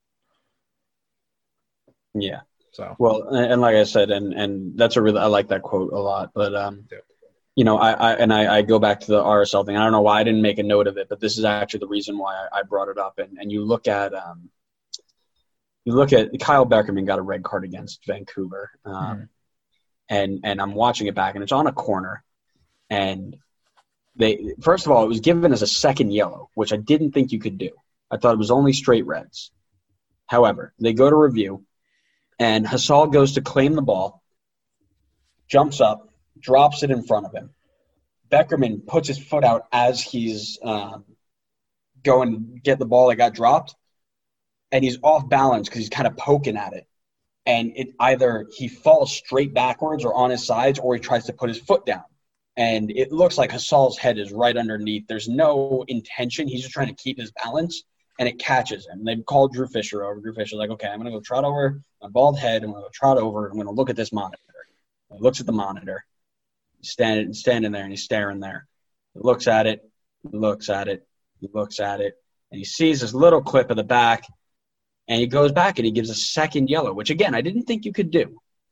Yeah. So, well, and like I said, and, and that's a really, I like that quote a lot, but, um, you know, I, I and I, I go back to the R S L thing. I don't know why I didn't make a note of it, but this is actually the reason why I, I brought it up. And, and you look at, um, you look at Kyle Beckerman got a red card against Vancouver. Um, mm-hmm. And and I'm watching it back, and it's on a corner. And they first of all, it was given as a second yellow, which I didn't think you could do. I thought it was only straight reds. However, they go to review, and Hassal goes to claim the ball, jumps up, drops it in front of him. Beckerman puts his foot out as he's um, going to get the ball that got dropped, and he's off balance because he's kind of poking at it. And it either he falls straight backwards or on his sides, or he tries to put his foot down. And it looks like Hassal's head is right underneath. There's no intention. He's just trying to keep his balance, and it catches him. They called Drew Fisher over. Drew Fisher's like, okay, I'm going to go trot over my bald head. I'm going to go trot over. I'm going to look at this monitor. He looks at the monitor. He's standing, standing there, and he's staring there. He looks at it. He looks at it. He looks at it. And he sees this little clip of the back. And he goes back and he gives a second yellow, which, again, I didn't think you could do.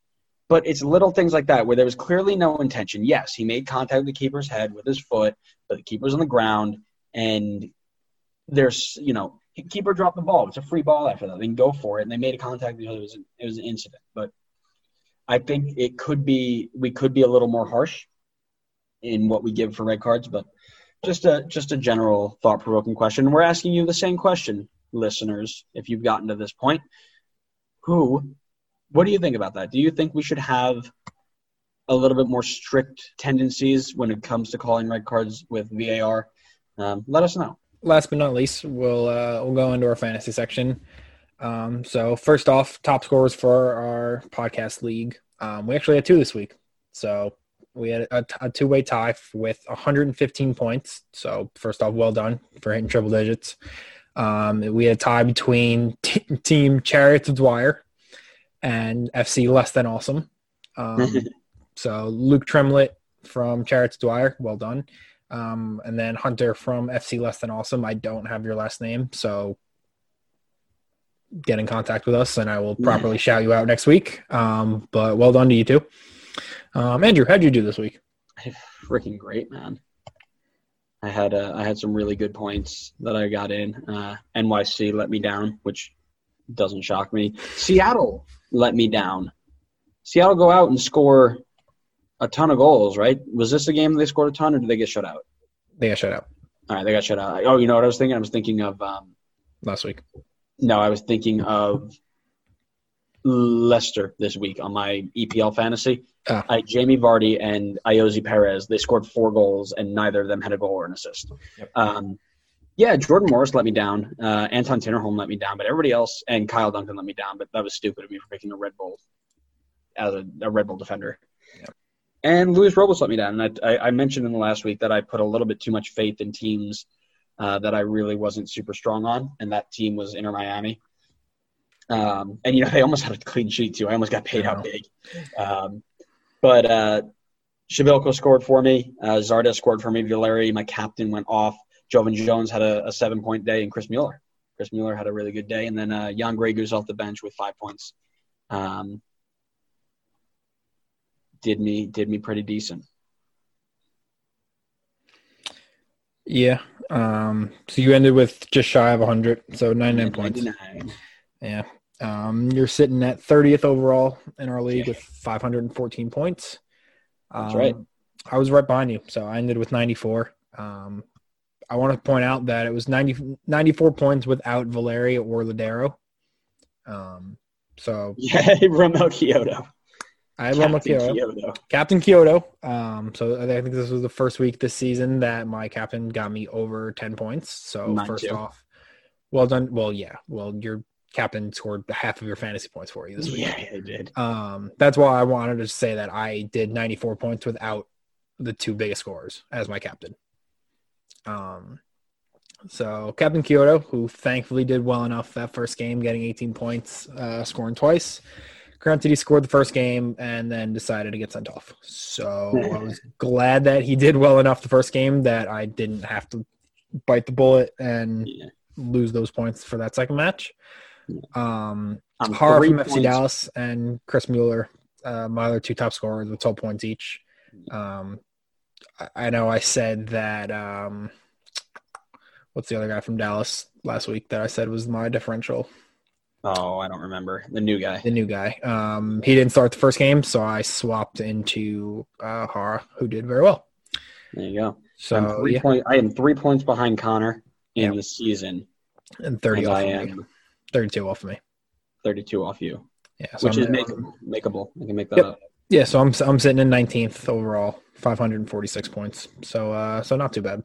But it's little things like that where there was clearly no intention. Yes, he made contact with the keeper's head with his foot, but the keeper's on the ground, and there's, you know, the keeper dropped the ball. It's a free ball after that. They can go for it, and they made a contact because it was an, it was an incident. But I think it could be we could be a little more harsh in what we give for red cards, but just a just a general thought-provoking question. We're asking you the same question, listeners, if you've gotten to this point. Who, what do you think about that? Do you think we should have a little bit more strict tendencies when it comes to calling red cards with V A R? Um, let us know. Last but not least, we'll uh, we'll go into our fantasy section. Um, so first off, top scorers for our podcast league. Um, we actually had two this week. So we had a, a two-way tie with one hundred fifteen points. So first off, well done for hitting triple digits. Um, we had a tie between t- Team Chariots of Dwyer and F C Less Than Awesome. Um, so Luke Tremlett from Chariots of Dwyer, well done. Um, and then Hunter from F C Less Than Awesome. I don't have your last name, so get in contact with us, and I will properly shout you out next week. Um, but well done to you two. Um, Andrew, how'd you do this week? Freaking great, man. I had uh, I had some really good points that I got in. Uh, N Y C let me down, which doesn't shock me. Seattle let me down. Seattle go out and score a ton of goals, right? Was this a game they scored a ton, or did they get shut out? They got shut out. All right, they got shut out. Oh, you know what I was thinking? I was thinking of um, – last week. No, I was thinking of Leicester this week on my E P L fantasy. Ah. I, Jamie Vardy and Iosi Perez, they scored four goals, and neither of them had a goal or an assist. Yep. Um, yeah, Jordan Morris let me down. Uh, Anton Tinnerholm let me down, but everybody else – and Kyle Duncan let me down, but that was stupid of me for picking a Red Bull as a, a Red Bull defender. Yep. And Luis Robles let me down. And I, I mentioned in the last week that I put a little bit too much faith in teams uh, that I really wasn't super strong on, and that team was Inter Miami. Um, and, you know, they almost had a clean sheet, too. I almost got paid out big. Um, but uh, Shabilko scored for me. Uh, Zardes scored for me. Valeri, my captain, went off. Jovan Jones had a, a seven-point day, and Chris Mueller. Chris Mueller had a really good day. And then uh, Jan Gregus off the bench with five points. Um Did me did me pretty decent. Yeah. Um, so you ended with just shy of one hundred, so ninety-nine points. ninety-nine. Yeah. Um, you're sitting at thirtieth overall in our league Yeah. with five hundred fourteen points. Um, That's right. I was right behind you, so I ended with ninety-four. Um, I want to point out that it was ninety, ninety-four points without Valeri or Ladero. Um, so Yeah, Romel Kyoto. I have Romel Captain Kyoto. Kyoto. Captain Kyoto. Um, so I think this was the first week this season that my captain got me over ten points. So Mine first too. off, well done. Well, yeah. Well, your captain scored half of your fantasy points for you this week. Yeah, it did. Um, that's why I wanted to say that I did ninety-four points without the two biggest scorers as my captain. Um, so Captain Kyoto, who thankfully did well enough that first game, getting eighteen points, uh, scoring twice. Granted, he scored the first game and then decided to get sent off. So I was glad that he did well enough the first game that I didn't have to bite the bullet and Yeah. lose those points for that second match. Um, Um, Hara three from F C points- Dallas and Chris Mueller, uh, my other two top scorers with twelve points each. Um, I, I know I said that um, – what's the other guy from Dallas last week that I said was my differential? Oh, I don't remember. The new guy. The new guy. Um, he didn't start the first game, so I swapped into uh, Hara, who did very well. There you go. So I'm three yeah, point, I am three points behind Connor in Yeah. the season. and thirty as off I of me. am thirty-two off of me. thirty-two off you, Yeah, so which I'm, is makeable. Makeable. I can make that Yep. up. yeah. So I'm I'm sitting in nineteenth overall, five hundred forty-six points. So uh, so not too bad.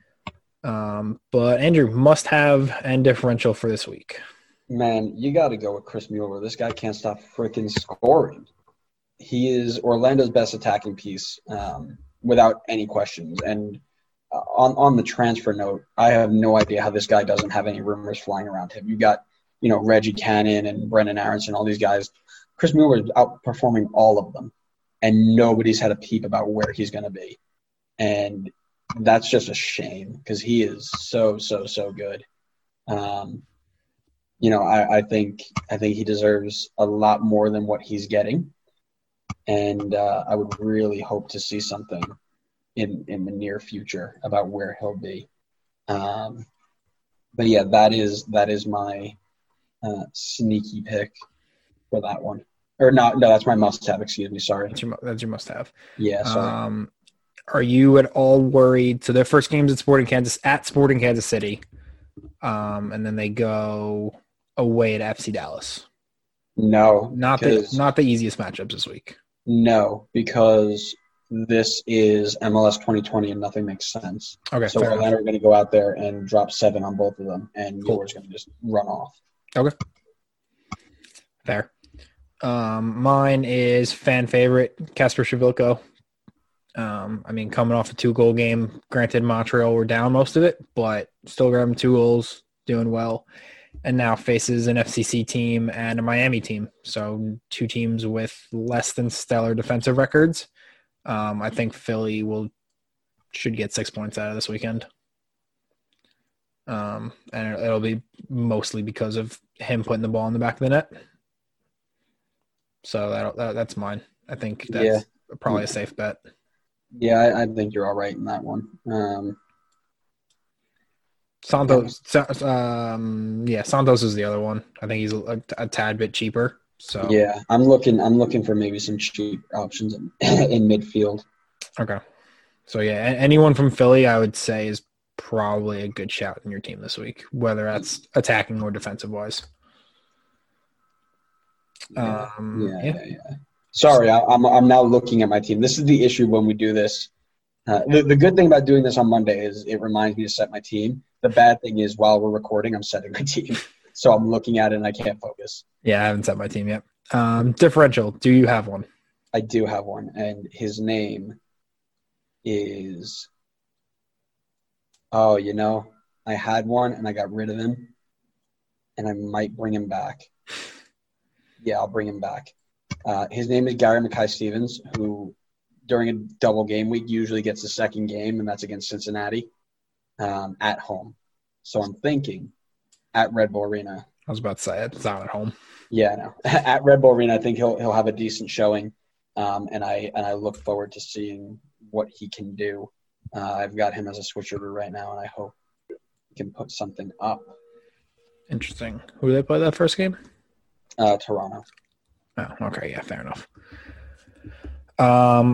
Um, but Andrew, must have and differential for this week. Man, you got to go with Chris Mueller. This guy can't stop freaking scoring. He is Orlando's best attacking piece, um, without any questions. And uh, on on the transfer note, I have no idea how this guy doesn't have any rumors flying around him. You got, you know, Reggie Cannon and Brendan Aronson, all these guys. Chris Mueller is outperforming all of them, and nobody's had a peep about where he's going to be. And that's just a shame because he is so, so, so good. Um, you know, I, I think I think he deserves a lot more than what he's getting. and uh, I would really hope to see something in in the near future about where he'll be. Um, but yeah, that is that is my uh, sneaky pick for that one. Or not? No, that's my must-have. Excuse me. Sorry. That's your that's your must-have. Yeah. Sorry. Um, are you at all worried? So their first game's at Sporting Kansas at Sporting Kansas City, um, and then they go away at F C Dallas. No, not the not the easiest matchups this week. No, because this is M L S twenty twenty and nothing makes sense. Okay, so Orlando are going to go out there and drop seven on both of them, and cool. Yours going to just run off. Okay, fair. Um, mine is fan favorite Kasper Shavilko. Um, I mean, coming off a two-goal game, granted Montreal were down most of it, but still grabbing two goals, doing well, and now faces an F C C team and a Miami team. So two teams with less than stellar defensive records. Um, I think Philly will should get six points out of this weekend. Um, and it'll be mostly because of him putting the ball in the back of the net. So that, that that's mine. I think that's yeah. probably a safe bet. Yeah, I, I think you're all right in that one. Um, Santos, yeah. Um, yeah, Santos is the other one. I think he's a, a tad bit cheaper. So yeah, I'm looking. I'm looking for maybe some cheap options in, in midfield. Okay, so yeah, anyone from Philly, I would say, is probably a good shout in your team this week, whether that's attacking or defensive wise. Yeah, um, yeah, yeah. yeah. Sorry, I, I'm I'm now looking at my team. This is the issue when we do this. Uh, the the good thing about doing this on Monday is it reminds me to set my team. The bad thing is while we're recording, I'm setting my team, so I'm looking at it and I can't focus. Yeah, I haven't set my team yet. Um, differential. Do you have one? I do have one, and his name is. Oh, you know, I had one and I got rid of him, and I might bring him back. Yeah, I'll bring him back. Uh, his name is Gary Mackay-Stevens, who during a double game week usually gets the second game, and that's against Cincinnati um, at home. So I'm thinking at Red Bull Arena. I was about to say it's not at home. Yeah, no. At Red Bull Arena, I think he'll he'll have a decent showing, um, and I and I look forward to seeing what he can do. Uh, I've got him as a switcher right now, and I hope he can put something up. Interesting. Who did they play that first game? Uh, Toronto. Oh, okay. Yeah, fair enough. Um,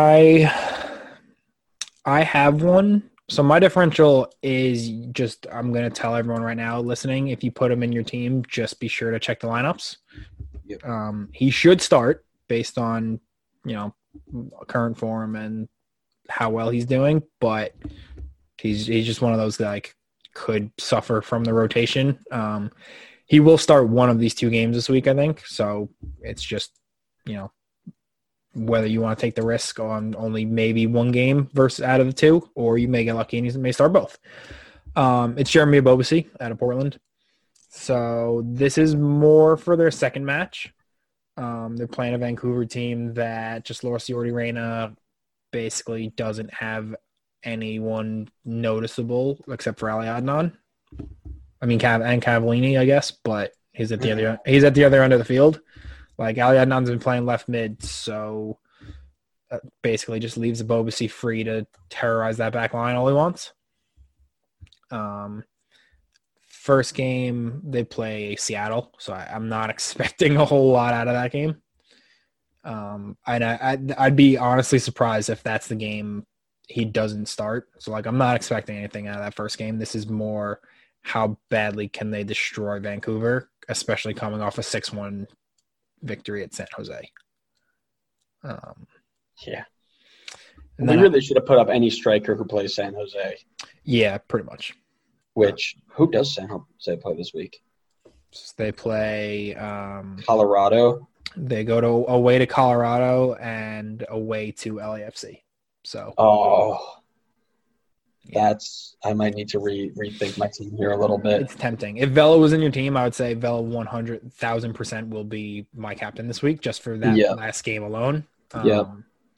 I I have one. So my differential is just I'm going to tell everyone right now listening, if you put him in your team, just be sure to check the lineups. Yep. Um, he should start based on, you know, current form and how well he's doing, but he's he's just one of those that like could suffer from the rotation. Um, he will start one of these two games this week, I think. So it's just, you know, whether you want to take the risk on only maybe one game versus out of the two, or you may get lucky and you may start both. Um, it's Jeremy Ebobisse out of Portland. So this is more for their second match. Um, they're playing a Vancouver team that just lost Yordi Reyna, basically doesn't have anyone noticeable except for Ali Adnan. I mean, Cav- and Cavallini, I guess, but he's at the other he's at the other end of the field. Like, Ali Adnan's been playing left mid, so that basically just leaves Ebobisse free to terrorize that back line all he wants. Um, first game, they play Seattle, so I, I'm not expecting a whole lot out of that game. Um, I'd, I'd, I'd be honestly surprised if that's the game he doesn't start. So, like, I'm not expecting anything out of that first game. This is more how badly can they destroy Vancouver, especially coming off a six one victory at San Jose. Um, yeah. And we really I, should have put up any striker who plays San Jose. Yeah, pretty much. Which, who does San Jose play this week? They play um, Colorado. They go to away to Colorado and away to L A F C. So, oh, that's I might need to re rethink my team here a little bit. It's tempting. If Vela was in your team, I would say Vela one hundred thousand percent will be my captain this week, just for that yeah. last game alone. Um, yeah.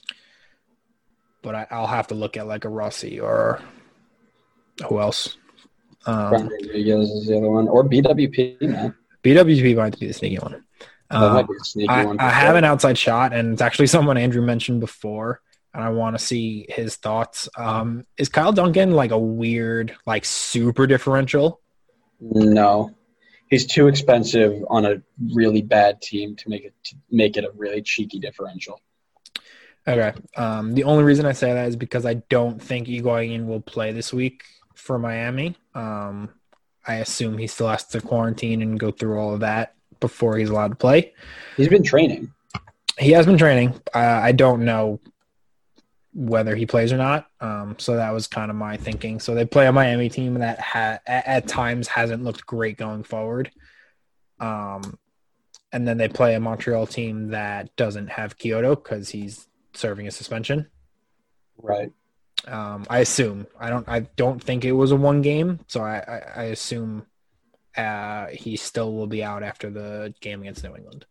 But I, I'll have to look at like a Rossi or who else. Um, Rodriguez is the other one, or B W P. Man. B W P might be the sneaky one. That might Um, be a sneaky I, one. for I have sure. an outside shot, and it's actually someone Andrew mentioned before, and I want to see his thoughts. Um, is Kyle Duncan like a weird, like super differential? No, he's too expensive on a really bad team to make it to make it a really cheeky differential. Okay. Um, the only reason I say that is because I don't think Higuain will play this week for Miami. Um, I assume he still has to quarantine and go through all of that before he's allowed to play. He's been training. He has been training. Uh, I don't know whether he plays or not. Um, so that was kind of my thinking. So they play a Miami team that ha- at, at times hasn't looked great going forward. Um, and then they play a Montreal team that doesn't have Kyoto because he's serving a suspension. Right. Um, I assume. I don't. I don't think it was a one game, so I, I, I assume uh, he still will be out after the game against New England.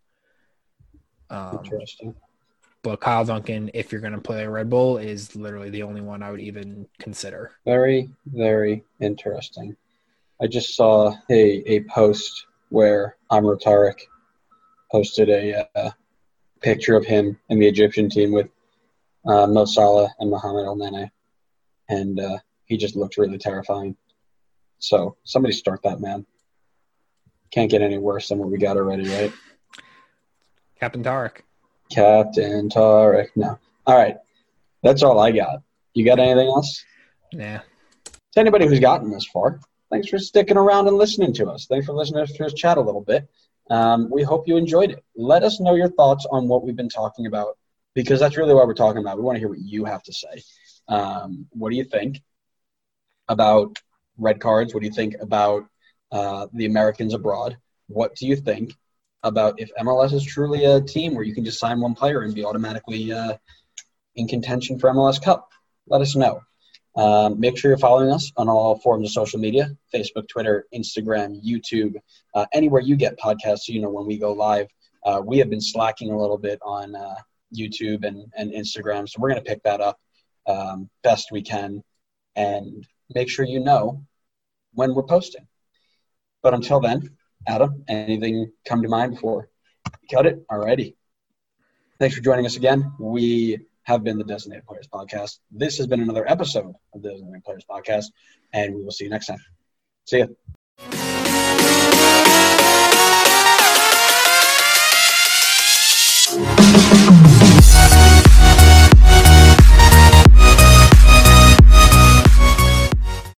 Um, Interesting. but Kyle Duncan, if you're going to play a Red Bull, is literally the only one I would even consider. Very, very interesting. I just saw a, a post where Amr Tariq posted a uh, picture of him in the Egyptian team with uh, Mo Salah and Mohamed El Nene, and uh, he just looked really terrifying. So somebody start that man. Can't get any worse than what we got already, right? Captain Tarek. Captain Tarek. No. All right. That's all I got. You got anything else? Yeah. To anybody who's gotten this far, thanks for sticking around and listening to us. Thanks for listening to us chat a little bit. Um, we hope you enjoyed it. Let us know your thoughts on what we've been talking about, because that's really what we're talking about. We want to hear what you have to say. Um, what do you think about red cards? What do you think about uh, the Americans abroad? What do you think about if M L S is truly a team where you can just sign one player and be automatically uh, in contention for M L S Cup? Let us know. Um, make sure you're following us on all forms of social media, Facebook, Twitter, Instagram, YouTube, uh, anywhere you get podcasts so you know when we go live. Uh, we have been slacking a little bit on uh, YouTube and, and Instagram, so we're going to pick that up um, best we can and make sure you know when we're posting. But until then, Adam, anything come to mind before we cut it? Alrighty. Thanks for joining us again. We have been the Designated Players Podcast. This has been another episode of the Designated Players Podcast, and we will see you next time. See ya.